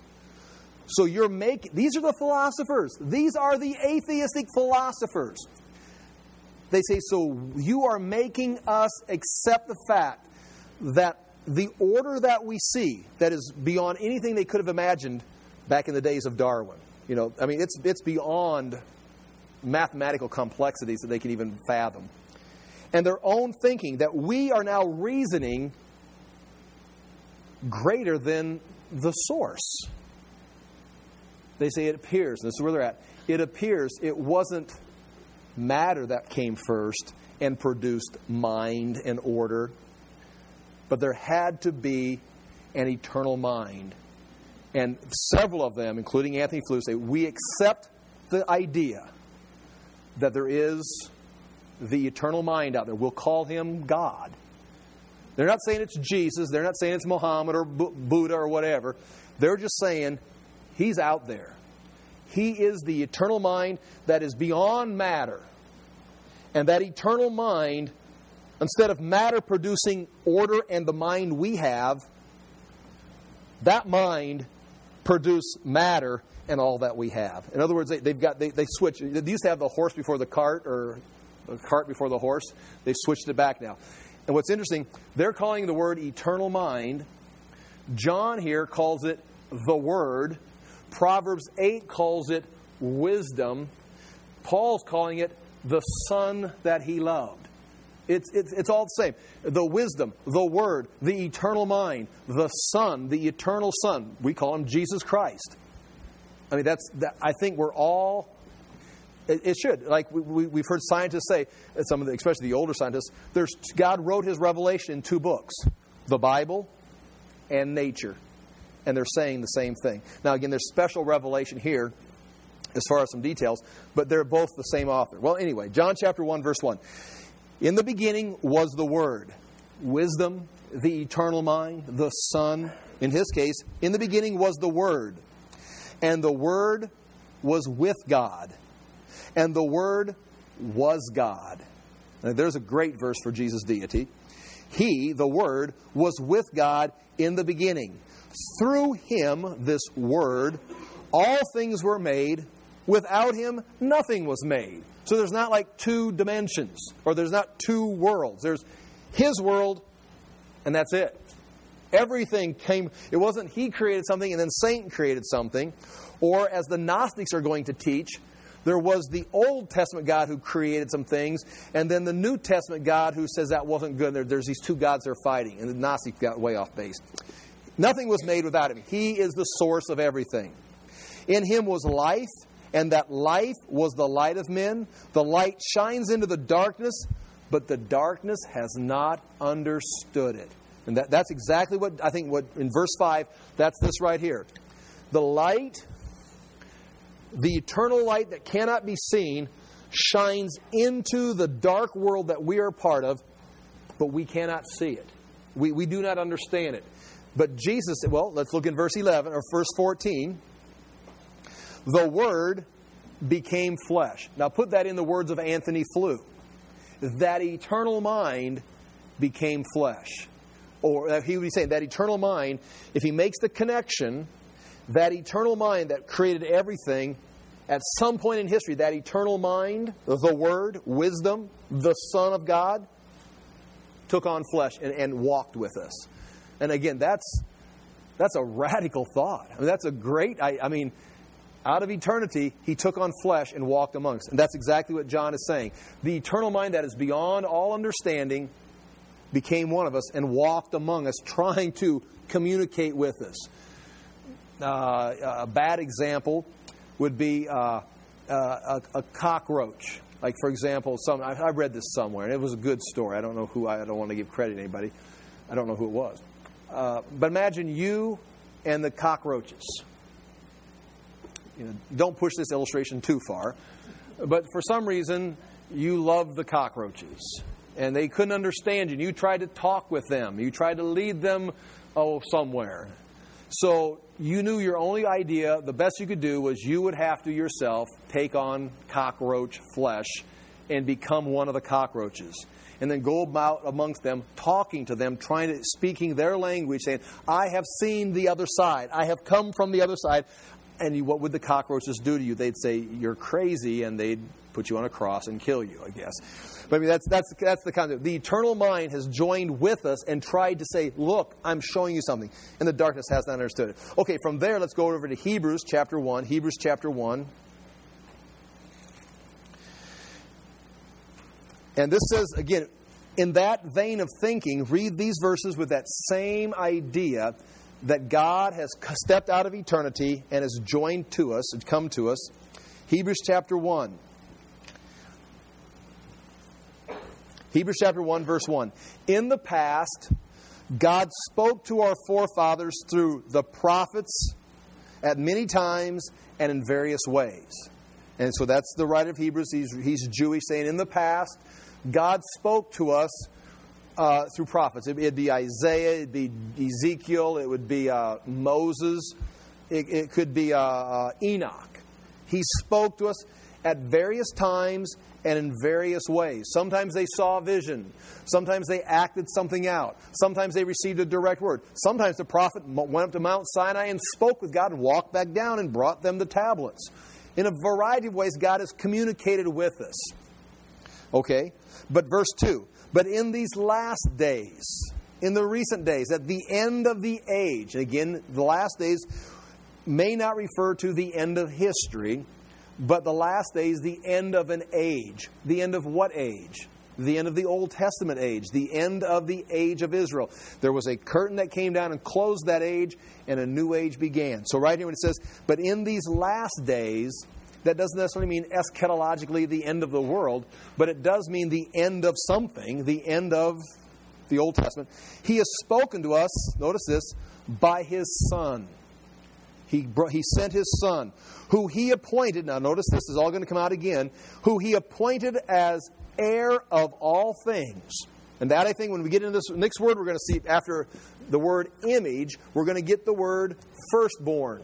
So you're making, these are the philosophers. These are the atheistic philosophers. They say, so you are making us accept the fact that the order that we see, that is beyond anything they could have imagined back in the days of Darwin. You know, I mean, it's it's beyond mathematical complexities that they can even fathom. And their own thinking, that we are now reasoning greater than the source. They say it appears, and this is where they're at, it appears it wasn't matter that came first and produced mind and order, but there had to be an eternal mind. And several of them, including Anthony Flew, say, we accept the idea that there is the eternal mind out there. We'll call him God. They're not saying it's Jesus. They're not saying it's Muhammad or B- Buddha or whatever. They're just saying he's out there. He is the eternal mind that is beyond matter. And that eternal mind, instead of matter producing order and the mind we have, that mind produce matter and all that we have. In other words, they, they've got they, they switch. They used to have the horse before the cart, or the cart before the horse. They've switched it back now. And what's interesting, they're calling the word eternal mind. John here calls it the Word. Proverbs eight calls it wisdom. Paul's calling it the Son that he loved. It's, it's, it's all the same. The wisdom, the Word, the eternal mind, the Son, the eternal Son. We call him Jesus Christ. I mean, that's. That, I think we're all. It, it should. Like we, we, we've heard scientists say, some of the, especially the older scientists, there's God wrote His revelation in two books, the Bible and nature, and they're saying the same thing. Now, again, there's special revelation here, as far as some details, but they're both the same author. Well, anyway, John chapter one, verse one. In the beginning was the Word, wisdom, the eternal mind, the Son. In his case, in the beginning was the Word, and the Word was with God, and the Word was God. Now, there's a great verse for Jesus' deity. He, the Word, was with God in the beginning. Through Him, this Word, all things were made. Without Him, nothing was made. So there's not like two dimensions, or there's not two worlds. There's His world, and that's it. Everything came, it wasn't He created something and then Satan created something. Or as the Gnostics are going to teach, there was the Old Testament God who created some things, and then the New Testament God who says that wasn't good. There, there's these two gods they're fighting, and the Gnostics got way off base. Nothing was made without Him. He is the source of everything. In Him was life, and that life was the light of men. The light shines into the darkness, but the darkness has not understood it. And that, that's exactly what, I think, what in verse five, that's this right here. The light, the eternal light that cannot be seen, shines into the dark world that we are a part of, but we cannot see it. We, we do not understand it. But Jesus, well, let's look in verse eleven, or verse fourteen. The Word became flesh. Now put that in the words of Anthony Flew. That eternal mind became flesh. Or he would be saying that eternal mind, if he makes the connection, that eternal mind that created everything, at some point in history, that eternal mind, the Word, wisdom, the Son of God, took on flesh and, and walked with us. And again, that's that's a radical thought. I mean, that's a great, I, I mean, out of eternity, He took on flesh and walked amongst us. And that's exactly what John is saying. The eternal mind that is beyond all understanding became one of us and walked among us, trying to communicate with us. Uh, a bad example would be uh, uh, a, a cockroach. Like, for example, some I, I read this somewhere, and it was a good story. I don't know who, I don't want to give credit to anybody. I don't know who it was. Uh, but imagine you and the cockroaches. You know, don't push this illustration too far. But for some reason, you love the cockroaches. And they couldn't understand you. And you tried to talk with them. You tried to lead them, oh, somewhere. So you knew your only idea, the best you could do, was you would have to yourself take on cockroach flesh and become one of the cockroaches. And then go about amongst them, talking to them, trying to, speaking their language, saying, I have seen the other side. I have come from the other side. And you, what would the cockroaches do to you? They'd say, you're crazy, and they'd put you on a cross and kill you, I guess. But I mean, that's that's that's the concept. The eternal mind has joined with us and tried to say, look, I'm showing you something. And the darkness has not understood it. Okay, from there, let's go over to Hebrews chapter one. Hebrews chapter one. And this says, again, in that vein of thinking, read these verses with that same idea that God has stepped out of eternity and has joined to us, and come to us. Hebrews chapter one. Hebrews chapter one, verse one. In the past, God spoke to our forefathers through the prophets at many times and in various ways. And so that's the writer of Hebrews. He's, he's Jewish, saying in the past, God spoke to us uh, through prophets. It, it'd be Isaiah, it'd be Ezekiel, it would be uh, Moses, it, it could be uh, uh, Enoch. He spoke to us at various times and in various ways. Sometimes they saw a vision. Sometimes they acted something out. Sometimes they received a direct word. Sometimes the prophet went up to Mount Sinai and spoke with God and walked back down and brought them the tablets. In a variety of ways, God has communicated with us. Okay? But verse two. But in these last days, in the recent days, at the end of the age, and again, the last days may not refer to the end of history, but the last days, the end of an age. The end of what age? The end of the Old Testament age. The end of the age of Israel. There was a curtain that came down and closed that age, and a new age began. So right here when it says, but in these last days, that doesn't necessarily mean eschatologically the end of the world, but it does mean the end of something, the end of the Old Testament. He has spoken to us, notice this, by His Son. He, brought, he sent His Son, who He appointed, now notice this is all going to come out again, who He appointed as heir of all things. And that, I think, when we get into this next word, we're going to see after the word image, we're going to get the word firstborn.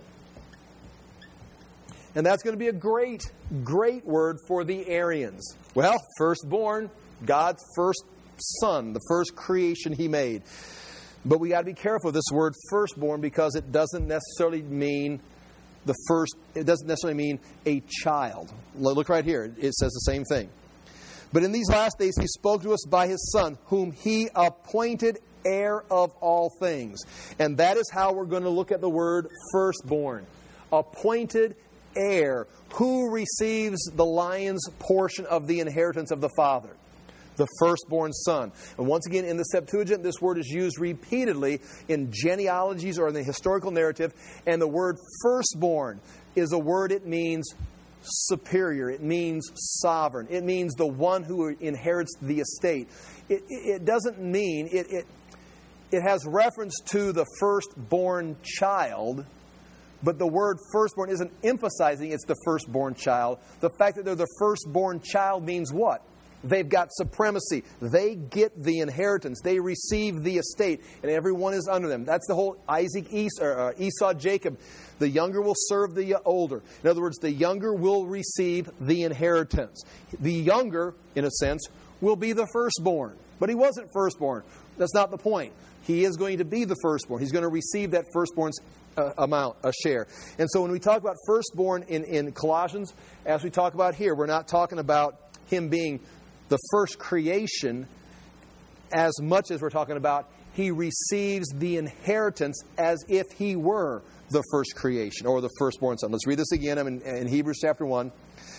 And that's going to be a great, great word for the Arians. Well, firstborn, God's first son, the first creation He made. But we got to be careful with this word firstborn, because it doesn't necessarily mean the first, it doesn't necessarily mean a child. Look right here. It says the same thing. But in these last days He spoke to us by His Son, whom He appointed heir of all things. And that is how we're going to look at the word firstborn. Appointed heir. Who receives the lion's portion of the inheritance of the Father? The firstborn son. And once again, in the Septuagint, this word is used repeatedly in genealogies or in the historical narrative. And the word firstborn is a word, it means superior. It means sovereign. It means the one who inherits the estate. It, it, it doesn't mean, it, it, it has reference to the firstborn child, but the word firstborn isn't emphasizing it's the firstborn child. The fact that they're the firstborn child means what? They've got supremacy. They get the inheritance. They receive the estate, and everyone is under them. That's the whole Isaac, Esau, uh, Esau, Jacob. The younger will serve the older. In other words, the younger will receive the inheritance. The younger, in a sense, will be the firstborn. But he wasn't firstborn. That's not the point. He is going to be the firstborn. He's going to receive that firstborn's uh, amount, a share. And so when we talk about firstborn in, in Colossians, as we talk about here, we're not talking about him being the first creation as much as we're talking about he receives the inheritance as if he were the first creation or the firstborn son. Let's read this again. I'm in, in Hebrews chapter one,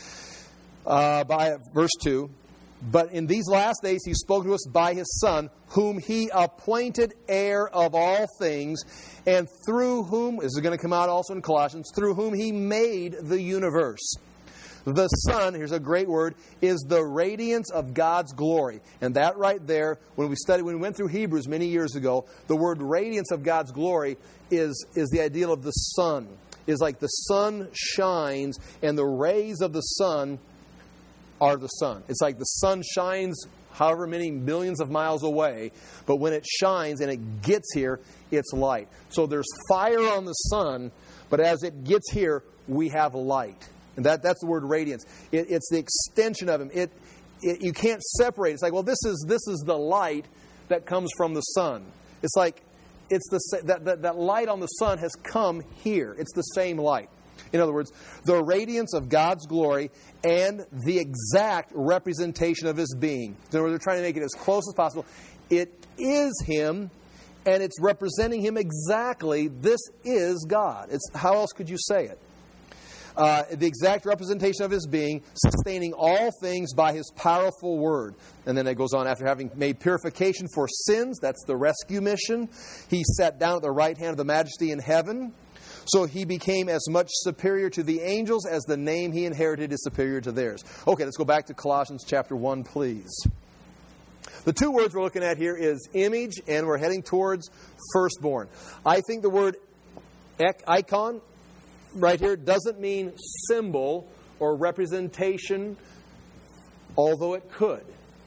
uh, by verse two. But in these last days He spoke to us by His Son, whom He appointed heir of all things, and through whom, this is going to come out also in Colossians, through whom He made the universe. The Son, here's a great word, is the radiance of God's glory. And that right there, when we studied, when we went through Hebrews many years ago, the word radiance of God's glory is, is the ideal of the sun. Is like the sun shines, and the rays of the sun are the sun. It's like the sun shines however many millions of miles away, but when it shines and it gets here, it's light. So there's fire on the sun, but as it gets here, we have light. And that, that's the word radiance. It, it's the extension of Him. It, it you can't separate. It's like, well, this is this is the light that comes from the sun. It's like it's the that, that that light on the sun has come here. It's the same light. In other words, the radiance of God's glory and the exact representation of His being. In other words, they're trying to make it as close as possible. It is Him, and it's representing Him exactly. This is God. It's how else could you say it? Uh, the exact representation of His being, sustaining all things by His powerful word. And then it goes on, after having made purification for sins, that's the rescue mission, He sat down at the right hand of the Majesty in heaven. So He became as much superior to the angels as the name He inherited is superior to theirs. Okay, let's go back to Colossians chapter one, please. The two words we're looking at here is image, and we're heading towards firstborn. I think the word icon right here doesn't mean symbol or representation, although it could.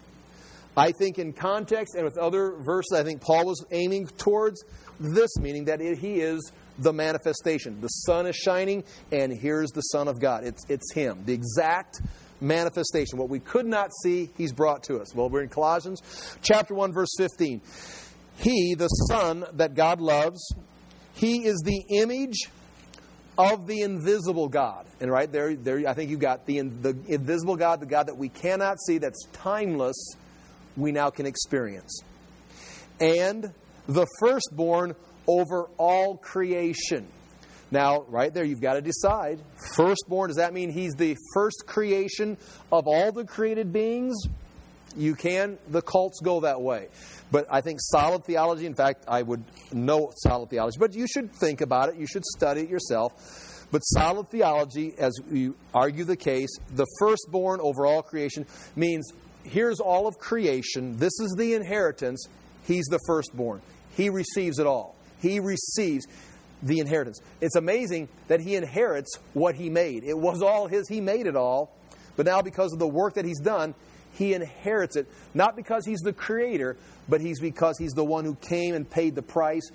I think in context and with other verses, I think Paul was aiming towards this meaning, that it, He is the manifestation. The sun is shining, and here's the Son of God. It's, it's Him. The exact manifestation. What we could not see, He's brought to us. Well, we're in Colossians chapter one, verse fifteen. He, the Son that God loves, He is the image of the invisible God. And right there, there I think you've got the, the invisible God, the God that we cannot see, that's timeless, we now can experience. And the firstborn over all creation. Now, right there, you've got to decide. Firstborn, does that mean He's the first creation of all the created beings? You can, the cults go that way. But I think solid theology, in fact, I would know solid theology, but you should think about it. You should study it yourself. But solid theology, as you argue the case, the firstborn over all creation means here's all of creation. This is the inheritance. He's the firstborn. He receives it all. He receives the inheritance. It's amazing that He inherits what He made. It was all His. He made it all. But now because of the work that He's done, He inherits it. Not because He's the creator, but He's because He's the one who came and paid the price.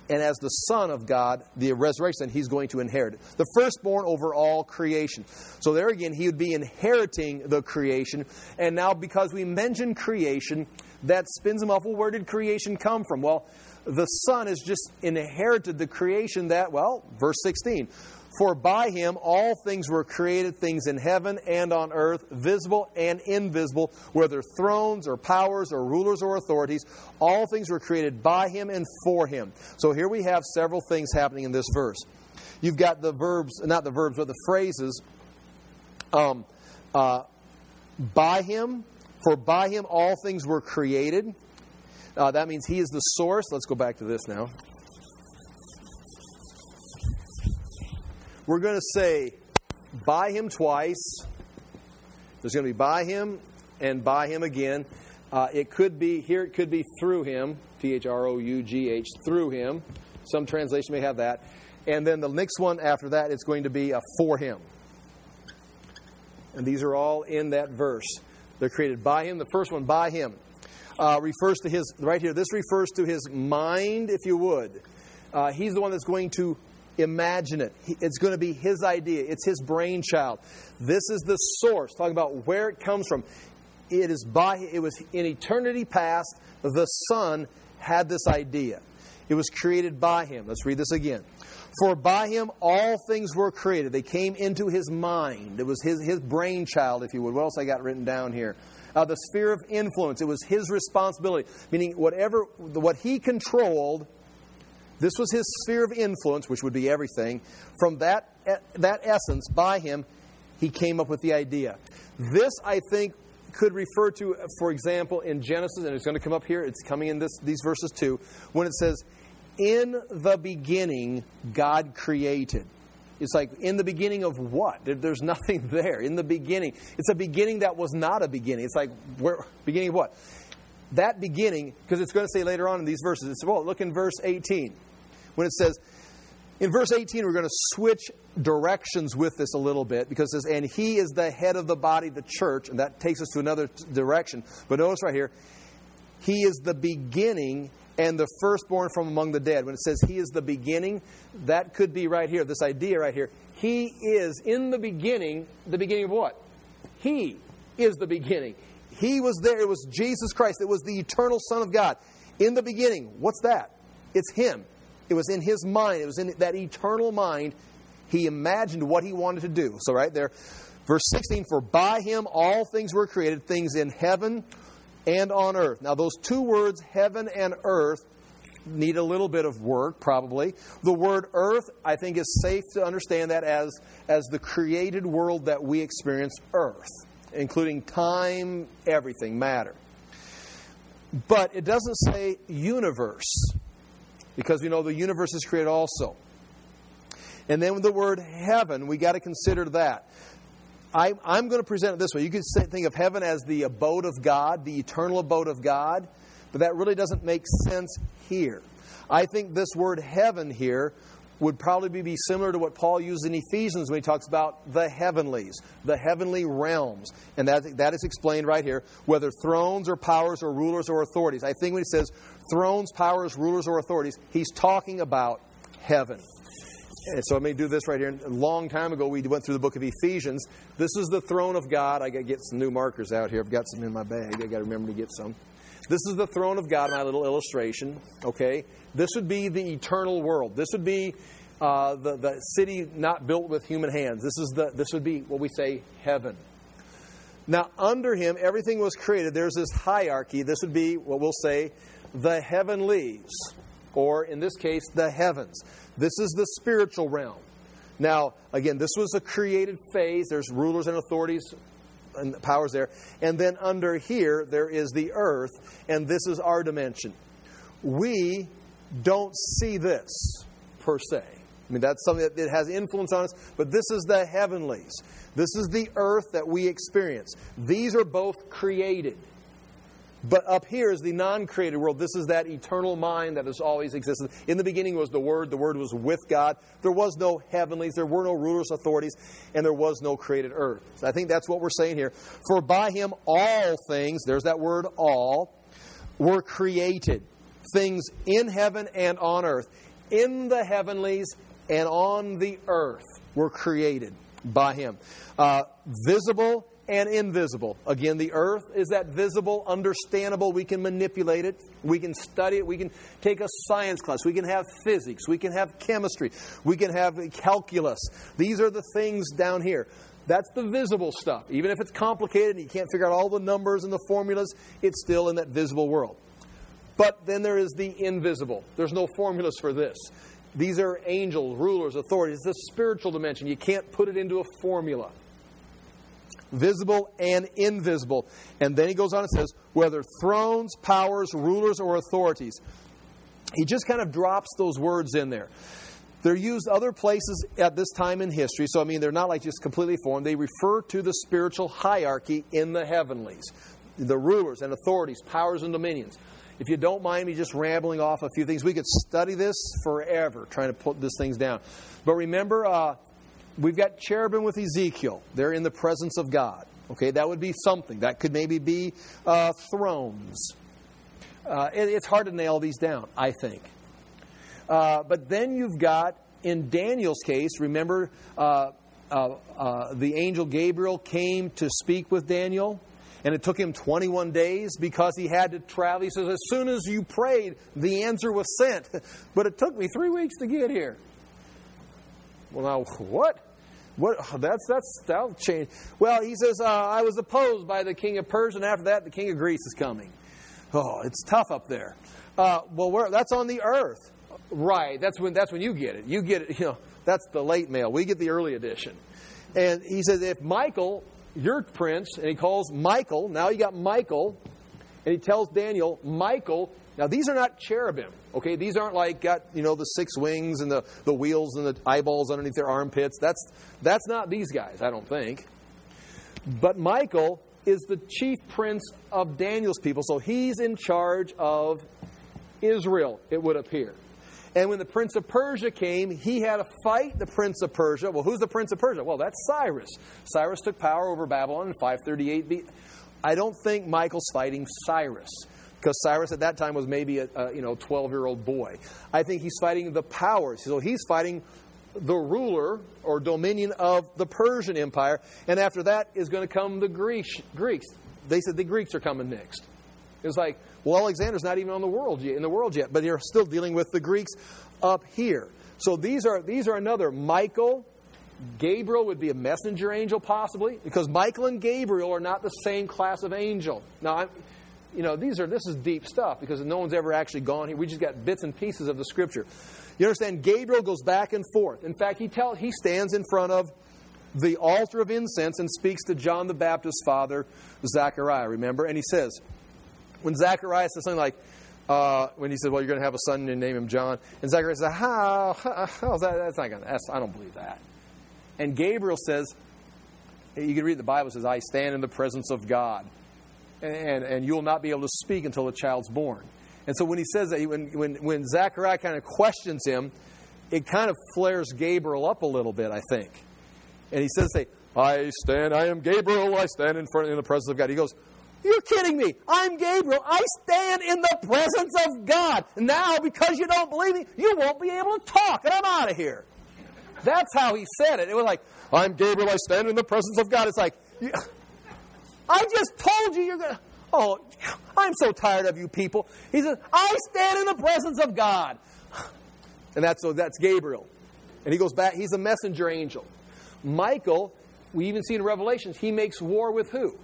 And as the Son of God, the resurrection, He's going to inherit it. The firstborn over all creation. So there again, He would be inheriting the creation. And now because we mentioned creation, that spins Him off. Well, where did creation come from? Well, the Son has just inherited the creation that, well, verse sixteen. For by Him all things were created, things in heaven and on earth, visible and invisible, whether thrones or powers or rulers or authorities. All things were created by Him and for Him. So here we have several things happening in this verse. You've got the verbs, not the verbs, but the phrases. Um, uh, by Him, for by Him all things were created. Uh, that means He is the source. Let's go back to this now. We're going to say by Him twice. There's going to be by Him and by Him again. Uh, it could be, here it could be through Him, T H R O U G H, through Him. Some translation may have that. And then the next one after that, it's going to be a for Him. And these are all in that verse. They're created by Him. The first one, by Him, uh, refers to His, right here, this refers to His mind, if you would. Uh, he's the one that's going to imagine it. It's going to be His idea. It's His brainchild. This is the source. Talking about where it comes from. It is by. It was in eternity past. The Son had this idea. It was created by Him. Let's read this again. For by Him all things were created. They came into His mind. It was His His brainchild, if you would. What else I got written down here? Uh, the sphere of influence. It was His responsibility. Meaning whatever what He controlled. This was His sphere of influence, which would be everything. From that, that essence, by Him, He came up with the idea. This, I think, could refer to, for example, in Genesis, and it's going to come up here, it's coming in this, these verses too, when it says, in the beginning, God created. It's like, in the beginning of what? There, there's nothing there. In the beginning. It's a beginning that was not a beginning. It's like, where, beginning of what? That beginning, because it's going to say later on in these verses, it's, well, look in verse eighteen. When it says, in verse eighteen, we're going to switch directions with this a little bit, because it says, and He is the head of the body, the church, and that takes us to another direction. But notice right here, He is the beginning and the firstborn from among the dead. When it says He is the beginning, that could be right here, this idea right here. He is in the beginning, the beginning of what? He is the beginning. He was there. It was Jesus Christ. It was the eternal Son of God. In the beginning, what's that? It's Him. It was in His mind. It was in that eternal mind. He imagined what He wanted to do. So right there, verse sixteen, for by Him all things were created, things in heaven and on earth. Now those two words, heaven and earth, need a little bit of work, probably. The word earth, I think, is safe to understand that as, as the created world that we experience, earth, including time, everything, matter. But it doesn't say universe, because we know the universe is created also. And then with the word heaven, we got to consider that. I, I'm going to present it this way. You could say, think of heaven as the abode of God, the eternal abode of God, but that really doesn't make sense here. I think this word heaven here would probably be similar to what Paul used in Ephesians when he talks about the heavenlies, the heavenly realms. And that, that is explained right here, whether thrones or powers or rulers or authorities. I think when he says thrones, powers, rulers, or authorities, he's talking about heaven. And so let me do this right here. A long time ago, we went through the book of Ephesians. This is the throne of God. I got to get some new markers out here. I've got some in my bag. I got to remember to get some. This is the throne of God, my little illustration. Okay? This would be the eternal world. This would be uh, the, the city not built with human hands. This is the this would be what we say heaven. Now, under Him, everything was created. There's this hierarchy. This would be what we'll say the heavenlies, or in this case, the heavens. This is the spiritual realm. Now, again, this was a created phase. There's rulers and authorities and powers there. And then under here, there is the earth, and this is our dimension. We don't see this, per se. I mean, that's something that it has influence on us, but this is the heavenlies. This is the earth that we experience. These are both created. But up here is the non-created world. This is that eternal mind that has always existed. In the beginning was the Word. The Word was with God. There was no heavenlies. There were no rulers, authorities, and there was no created earth. So I think that's what we're saying here. For by Him all things, there's that word all, were created. Things in heaven and on earth. in the heavenlies and on the earth were created by Him. Uh, visible and invisible. Again, the earth is that visible, understandable. We can manipulate it. We can study it. We can take a science class. We can have physics. We can have chemistry. We can have calculus. These are the things down here. That's the visible stuff. Even if it's complicated and you can't figure out all the numbers and the formulas, it's still in that visible world. But then there is the invisible. There's no formulas for this. These are angels, rulers, authorities. It's a spiritual dimension. You can't put it into a formula. Visible and invisible. And then he goes on and says, whether thrones, powers, rulers, or authorities. He just kind of drops those words in there. They're used other places at this time in history. So, I mean, they're not like just completely foreign. They refer to the spiritual hierarchy in the heavenlies. The rulers and authorities, powers and dominions. If you don't mind me just rambling off a few things, we could study this forever, trying to put these things down. But remember, uh, we've got cherubim with Ezekiel. They're in the presence of God. Okay, that would be something. That could maybe be uh, thrones. Uh, it, it's hard to nail these down, I think. Uh, but then you've got, in Daniel's case, remember uh, uh, uh, the angel Gabriel came to speak with Daniel, and it took him twenty-one days because he had to travel. He says, as soon as you prayed, the answer was sent. But it took me three weeks to get here. Well, now, what? What? That's, that's, that'll change. Well, he says, uh, I was opposed by the king of Persia, and after that, the king of Greece is coming. Oh, it's tough up there. Uh, well, where, that's on the earth. Right, that's when that's when you get it. You get it, you know, that's the late mail. We get the early edition. And he says, if Michael, your prince, and he calls Michael, now you got Michael, and he tells Daniel, Michael, now these are not cherubim, okay? These aren't like got, you know, the six wings and the, the wheels and the eyeballs underneath their armpits. That's that's not these guys, I don't think. But Michael is the chief prince of Daniel's people, so he's in charge of Israel, it would appear. And when the prince of Persia came, he had to fight the prince of Persia. Well, who's the prince of Persia? Well, that's Cyrus. Cyrus took power over Babylon in five thirty-eight B C. I don't think Michael's fighting Cyrus, because Cyrus at that time was maybe a, a you know twelve-year-old boy. I think he's fighting the powers. So he's fighting the ruler or dominion of the Persian Empire. And after that is going to come the Greeks. Greeks. They said the Greeks are coming next. It was like, well, Alexander's not even on the world yet, in the world yet, but you're still dealing with the Greeks up here. So these are these are another. Michael, Gabriel would be a messenger angel possibly, because Michael and Gabriel are not the same class of angel. Now, I'm, you know, these are this is deep stuff because no one's ever actually gone here. We just got bits and pieces of the Scripture. You understand? Gabriel goes back and forth. In fact, he tell he stands in front of the altar of incense and speaks to John the Baptist's father, Zechariah. Remember, and he says. When Zacharias says something like, uh, when he said, well, you're going to have a son and name him John. And Zacharias says, how? how is that? That's not going to, I don't believe that. And Gabriel says, you can read the Bible, it says, I stand in the presence of God. And, and you will not be able to speak until the child's born. And so when he says that, when, when, when Zechariah kind of questions him, it kind of flares Gabriel up a little bit, I think. And he says, say, I stand, I am Gabriel, I stand in front in the presence of God. He goes, you're kidding me. I'm Gabriel. I stand in the presence of God. Now, because you don't believe me, you won't be able to talk, and I'm out of here. That's how he said it. It was like, I'm Gabriel. I stand in the presence of God. It's like, I just told you you're going to... Oh, I'm so tired of you people. He says, I stand in the presence of God. And that's, so that's Gabriel. And he goes back. He's a messenger angel. Michael, we even see in Revelations, he makes war with who?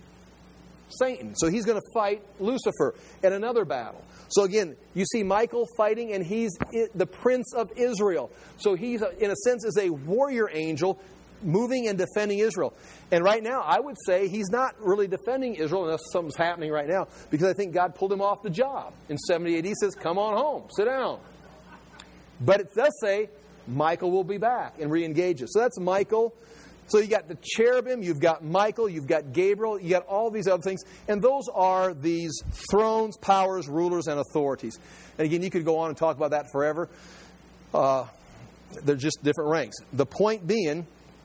Satan. So he's going to fight Lucifer in another battle. So again, you see Michael fighting, and he's the prince of Israel. So he's, in a sense, is a warrior angel moving and defending Israel. And right now, I would say he's not really defending Israel unless something's happening right now, because I think God pulled him off the job. In seventy A D, he says, come on home, sit down. But it does say Michael will be back and re-engage us. So that's Michael. So you got the cherubim, you've got Michael, you've got Gabriel, you got all these other things. And those are these thrones, powers, rulers, and authorities. And again, you could go on and talk about that forever. Uh, they're just different ranks. The point being,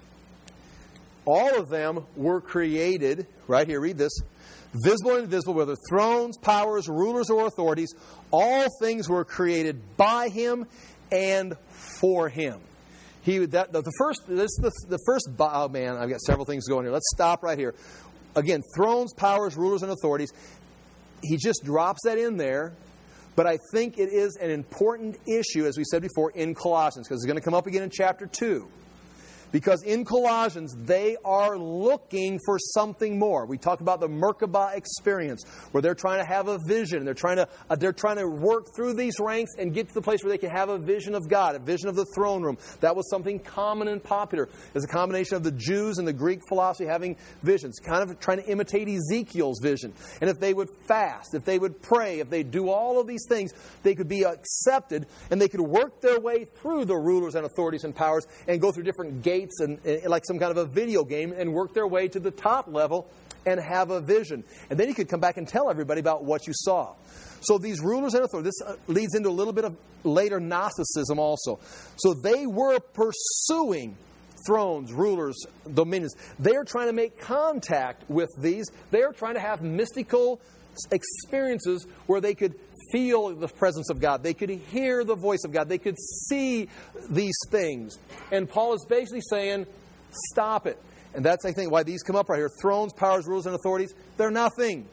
all of them were created, right here, read this, visible and invisible, whether thrones, powers, rulers, or authorities, all things were created by Him and for him. He that the, the first this the, the first oh man, I've got several things going here. Let's stop right here. Again, thrones, powers, rulers, and authorities. He just drops that in there, but I think it is an important issue, as we said before, in Colossians, because it's going to come up again in chapter two. Because in Colossians, they are looking for something more. We talked about the Merkabah experience, where they're trying to have a vision. They're trying to uh, they're trying to work through these ranks and get to the place where they can have a vision of God, a vision of the throne room. That was something common and popular. It's a combination of the Jews and the Greek philosophy having visions, kind of trying to imitate Ezekiel's vision. And if they would fast, if they would pray, if they do all of these things, they could be accepted, and they could work their way through the rulers and authorities and powers and go through different gates and, and like some kind of a video game and work their way to the top level and have a vision. And then you could come back and tell everybody about what you saw. So these rulers and authorities, this leads into a little bit of later Gnosticism also. So they were pursuing thrones, rulers, dominions. They are trying to make contact with these. They are trying to have mystical experiences where they could feel the presence of God. They could hear the voice of God. They could see these things. And Paul is basically saying, stop it. And that's, I think, why these come up right here. Thrones, powers, rulers, and authorities, they're nothing.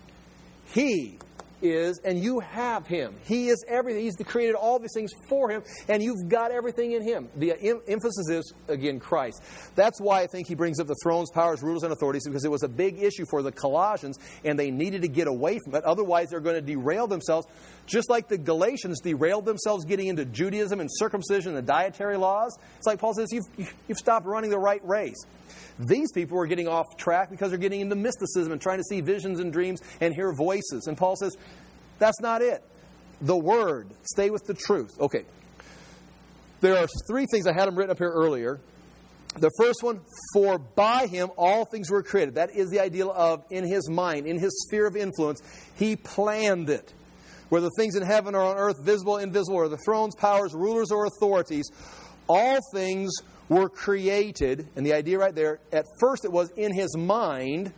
He is, and you have Him. He is everything. He's created all these things for Him, and you've got everything in Him. The em- emphasis is, again, Christ. That's why I think he brings up the thrones, powers, rulers, and authorities, because it was a big issue for the Colossians, and they needed to get away from it. Otherwise, they're going to derail themselves, just like the Galatians derailed themselves getting into Judaism and circumcision and the dietary laws. It's like Paul says, you've, you've stopped running the right race. These people are getting off track because they're getting into mysticism and trying to see visions and dreams and hear voices. And Paul says, that's not it. The Word. Stay with the truth. Okay. There are three things. I had them written up here earlier. The first one, for by Him all things were created. That is the idea of in His mind, in His sphere of influence. He planned it. Whether things in heaven or on earth, visible, invisible, or the thrones, powers, rulers, or authorities, all things were created. And the idea right there, at first it was in His mind.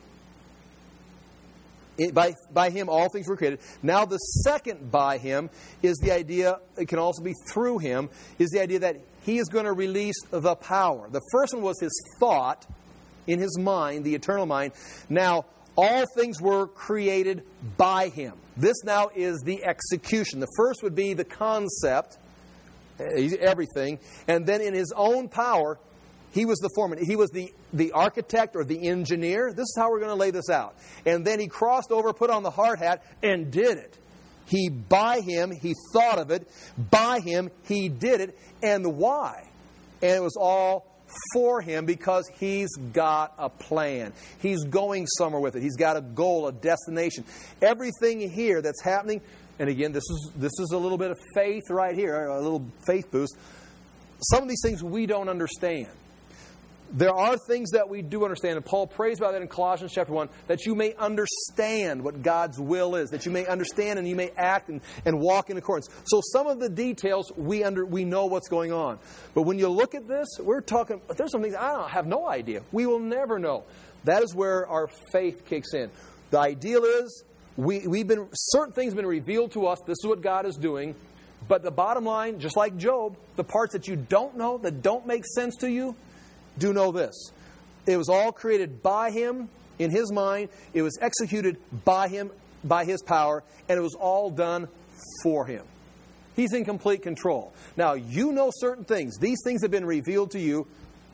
It, by, by Him all things were created. Now the second by Him is the idea, it can also be through Him, is the idea that He is going to release the power. The first one was His thought in His mind, the eternal mind. Now all things were created by Him. This now is the execution. The first would be the concept, everything, and then in His own power, He was the foreman. He was the, the architect or the engineer. This is how we're going to lay this out. And then He crossed over, put on the hard hat, and did it. He, by Him, He thought of it. By Him, He did it. And why? And it was all for Him because He's got a plan. He's going somewhere with it. He's got a goal, a destination. Everything here that's happening, and again, this is this is a little bit of faith right here, a little faith boost. Some of these things we don't understand. There are things that we do understand, and Paul prays about that in Colossians chapter one, that you may understand what God's will is, that you may understand and you may act and, and walk in accordance. So some of the details, we under we know what's going on. But when you look at this, we're talking, there's some things I don't have no idea. We will never know. That is where our faith kicks in. The ideal is, we, we've been certain things have been revealed to us. This is what God is doing. But the bottom line, just like Job, the parts that you don't know, that don't make sense to you, do know this. It was all created by Him, in His mind. It was executed by Him, by His power. And it was all done for Him. He's in complete control. Now, you know certain things. These things have been revealed to you.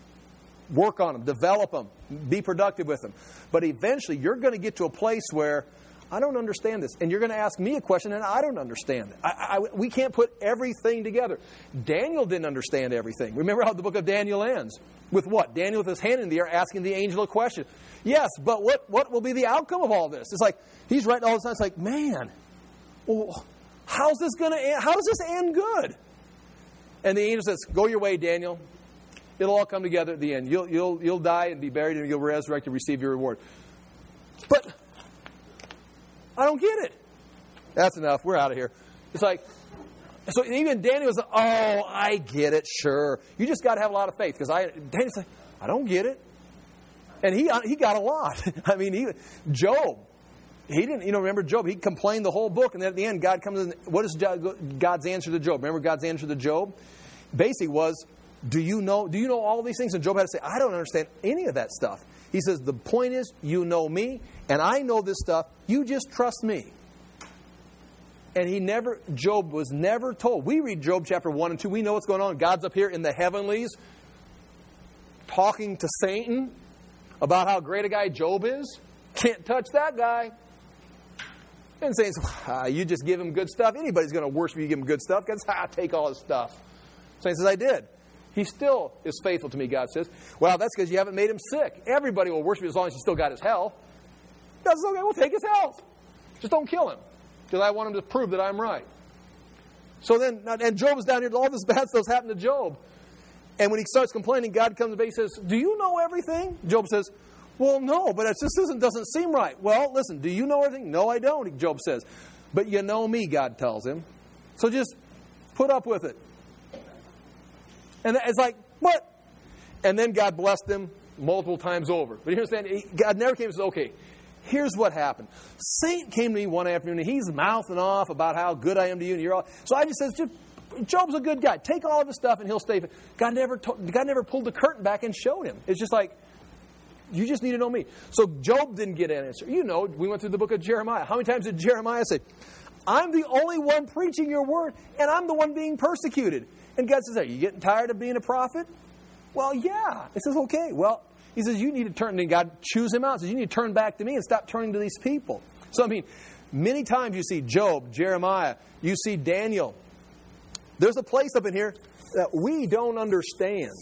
Work on them. Develop them. Be productive with them. But eventually, you're going to get to a place where, I don't understand this. And you're going to ask me a question, and I don't understand it. I, I, we can't put everything together. Daniel didn't understand everything. Remember how the book of Daniel ends? With what? Daniel with his hand in the air asking the angel a question. Yes, but what, what will be the outcome of all this? It's like, he's writing all the time. It's like, man, well, how's this going to end? How does this end good? And the angel says, go your way, Daniel. It'll all come together at the end. You'll, you'll, you'll die and be buried, and you'll resurrect and receive your reward. But I don't get it. That's enough. We're out of here. It's like, so even Daniel was like, oh, I get it, sure. You just got to have a lot of faith. Because I, Daniel's like, I don't get it. And he he got a lot. I mean, he, Job, he didn't, you know, remember Job, he complained the whole book, and then at the end, God comes in. What is God's answer to Job? Remember God's answer to Job? Basically was, do you know, do you know all these things? And Job had to say, I don't understand any of that stuff. He says, the point is, you know me, and I know this stuff. You just trust me. And he never, Job was never told. We read Job chapter one and two. We know what's going on. God's up here in the heavenlies talking to Satan about how great a guy Job is. Can't touch that guy. And Satan says, ah, you just give him good stuff. Anybody's going to worship you, give him good stuff. God says, ah, take all his stuff. Satan says, I did. He still is faithful to me, God says. Well, that's because you haven't made him sick. Everybody will worship you as long as he's still got his health. God says, okay, we'll take his health. Just don't kill him. Because I want him to prove that I'm right. So then, and Job is down here, all this bad stuff's happened to Job. And when he starts complaining, God comes and he says, do you know everything? Job says, well, no, but it just isn't, doesn't seem right. Well, listen, do you know everything? No, I don't, Job says. But you know me, God tells him. So just put up with it. And it's like, what? And then God blessed him multiple times over. But you understand, God never came and said, okay, here's what happened. Satan came to me one afternoon, and he's mouthing off about how good I am to you, and you're all. So I just said, just, Job's a good guy. Take all of his stuff, and he'll stay. God never, told, God never pulled the curtain back and showed him. It's just like, you just need to know me. So Job didn't get an answer. You know, we went through the book of Jeremiah. How many times did Jeremiah say, I'm the only one preaching your word, and I'm the one being persecuted? And God says, are you getting tired of being a prophet? Well, yeah. It says, okay. Well, he says, you need to turn, and God chews him out. He says, you need to turn back to me and stop turning to these people. So, I mean, many times you see Job, Jeremiah, you see Daniel. There's a place up in here that we don't understand.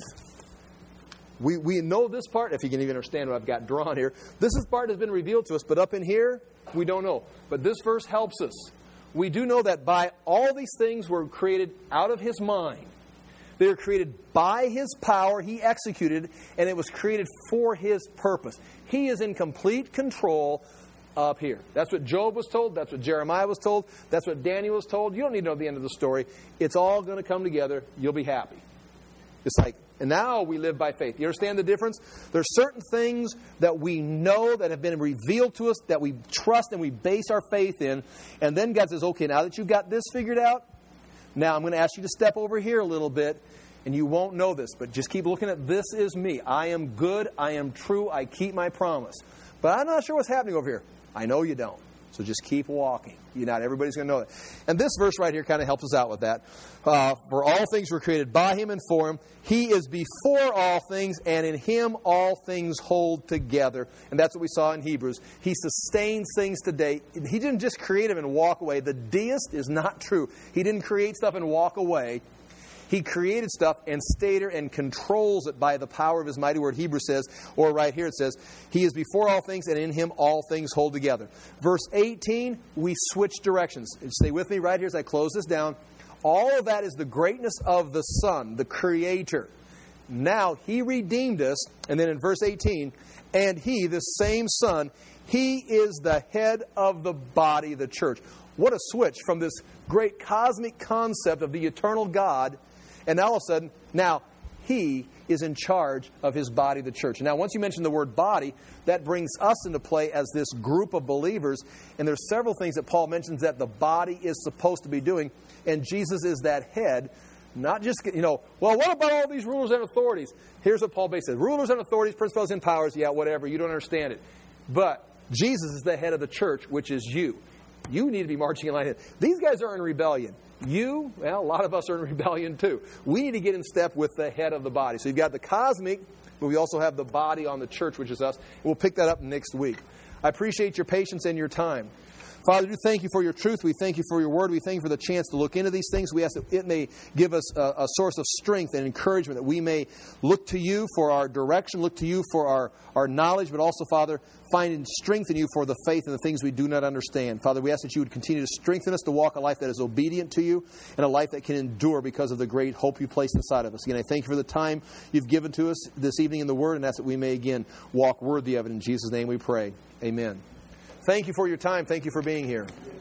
We we know this part, if you can even understand what I've got drawn here. This is part has been revealed to us, but up in here, we don't know. But this verse helps us. We do know that by all these things were created out of his mind. They were created by his power. He executed, and it was created for his purpose. He is in complete control up here. That's what Job was told. That's what Jeremiah was told. That's what Daniel was told. You don't need to know the end of the story. It's all going to come together. You'll be happy. It's like, and now we live by faith. You understand the difference? There's certain things that we know that have been revealed to us that we trust and we base our faith in. And then God says, okay, now that you've got this figured out, now I'm going to ask you to step over here a little bit, and you won't know this, but just keep looking at this is me. I am good. I am true. I keep my promise. But I'm not sure what's happening over here. I know you don't. So just keep walking. You not everybody's going to know that. And this verse right here kind of helps us out with that. Uh, for all things were created by him and for him. He is before all things, and in him all things hold together. And that's what we saw in Hebrews. He sustains things today. He didn't just create them and walk away. The deist is not true. He didn't create stuff and walk away. He created stuff and stayed there and controls it by the power of his mighty word. Hebrews says, or right here it says, he is before all things, and in him all things hold together. Verse eighteen, we switch directions. Stay with me right here as I close this down. All of that is the greatness of the Son, the Creator. Now he redeemed us, and then in verse eighteen, and he, the same Son, he is the head of the body, the church. What a switch from this great cosmic concept of the eternal God. And now all of a sudden, now he is in charge of his body, the church. Now, once you mention the word body, that brings us into play as this group of believers. And there's several things that Paul mentions that the body is supposed to be doing. And Jesus is that head. Not just, you know, well, what about all these rulers and authorities? Here's what Paul basically says. Rulers and authorities, principalities and powers, yeah, whatever. You don't understand it. But Jesus is the head of the church, which is you. You need to be marching in line. These guys are in rebellion. You, well, a lot of us are in rebellion too. We need to get in step with the head of the body. So you've got the cosmic, but we also have the body on the church, which is us. We'll pick that up next week. I appreciate your patience and your time. Father, we thank you for your truth. We thank you for your word. We thank you for the chance to look into these things. We ask that it may give us a, a source of strength and encouragement, that we may look to you for our direction, look to you for our, our knowledge, but also, Father, finding strength in you for the faith and the things we do not understand. Father, we ask that you would continue to strengthen us to walk a life that is obedient to you and a life that can endure because of the great hope you placed inside of us. Again, I thank you for the time you've given to us this evening in the Word, and ask that we may again walk worthy of it. In Jesus' name we pray. Amen. Thank you for your time. Thank you for being here.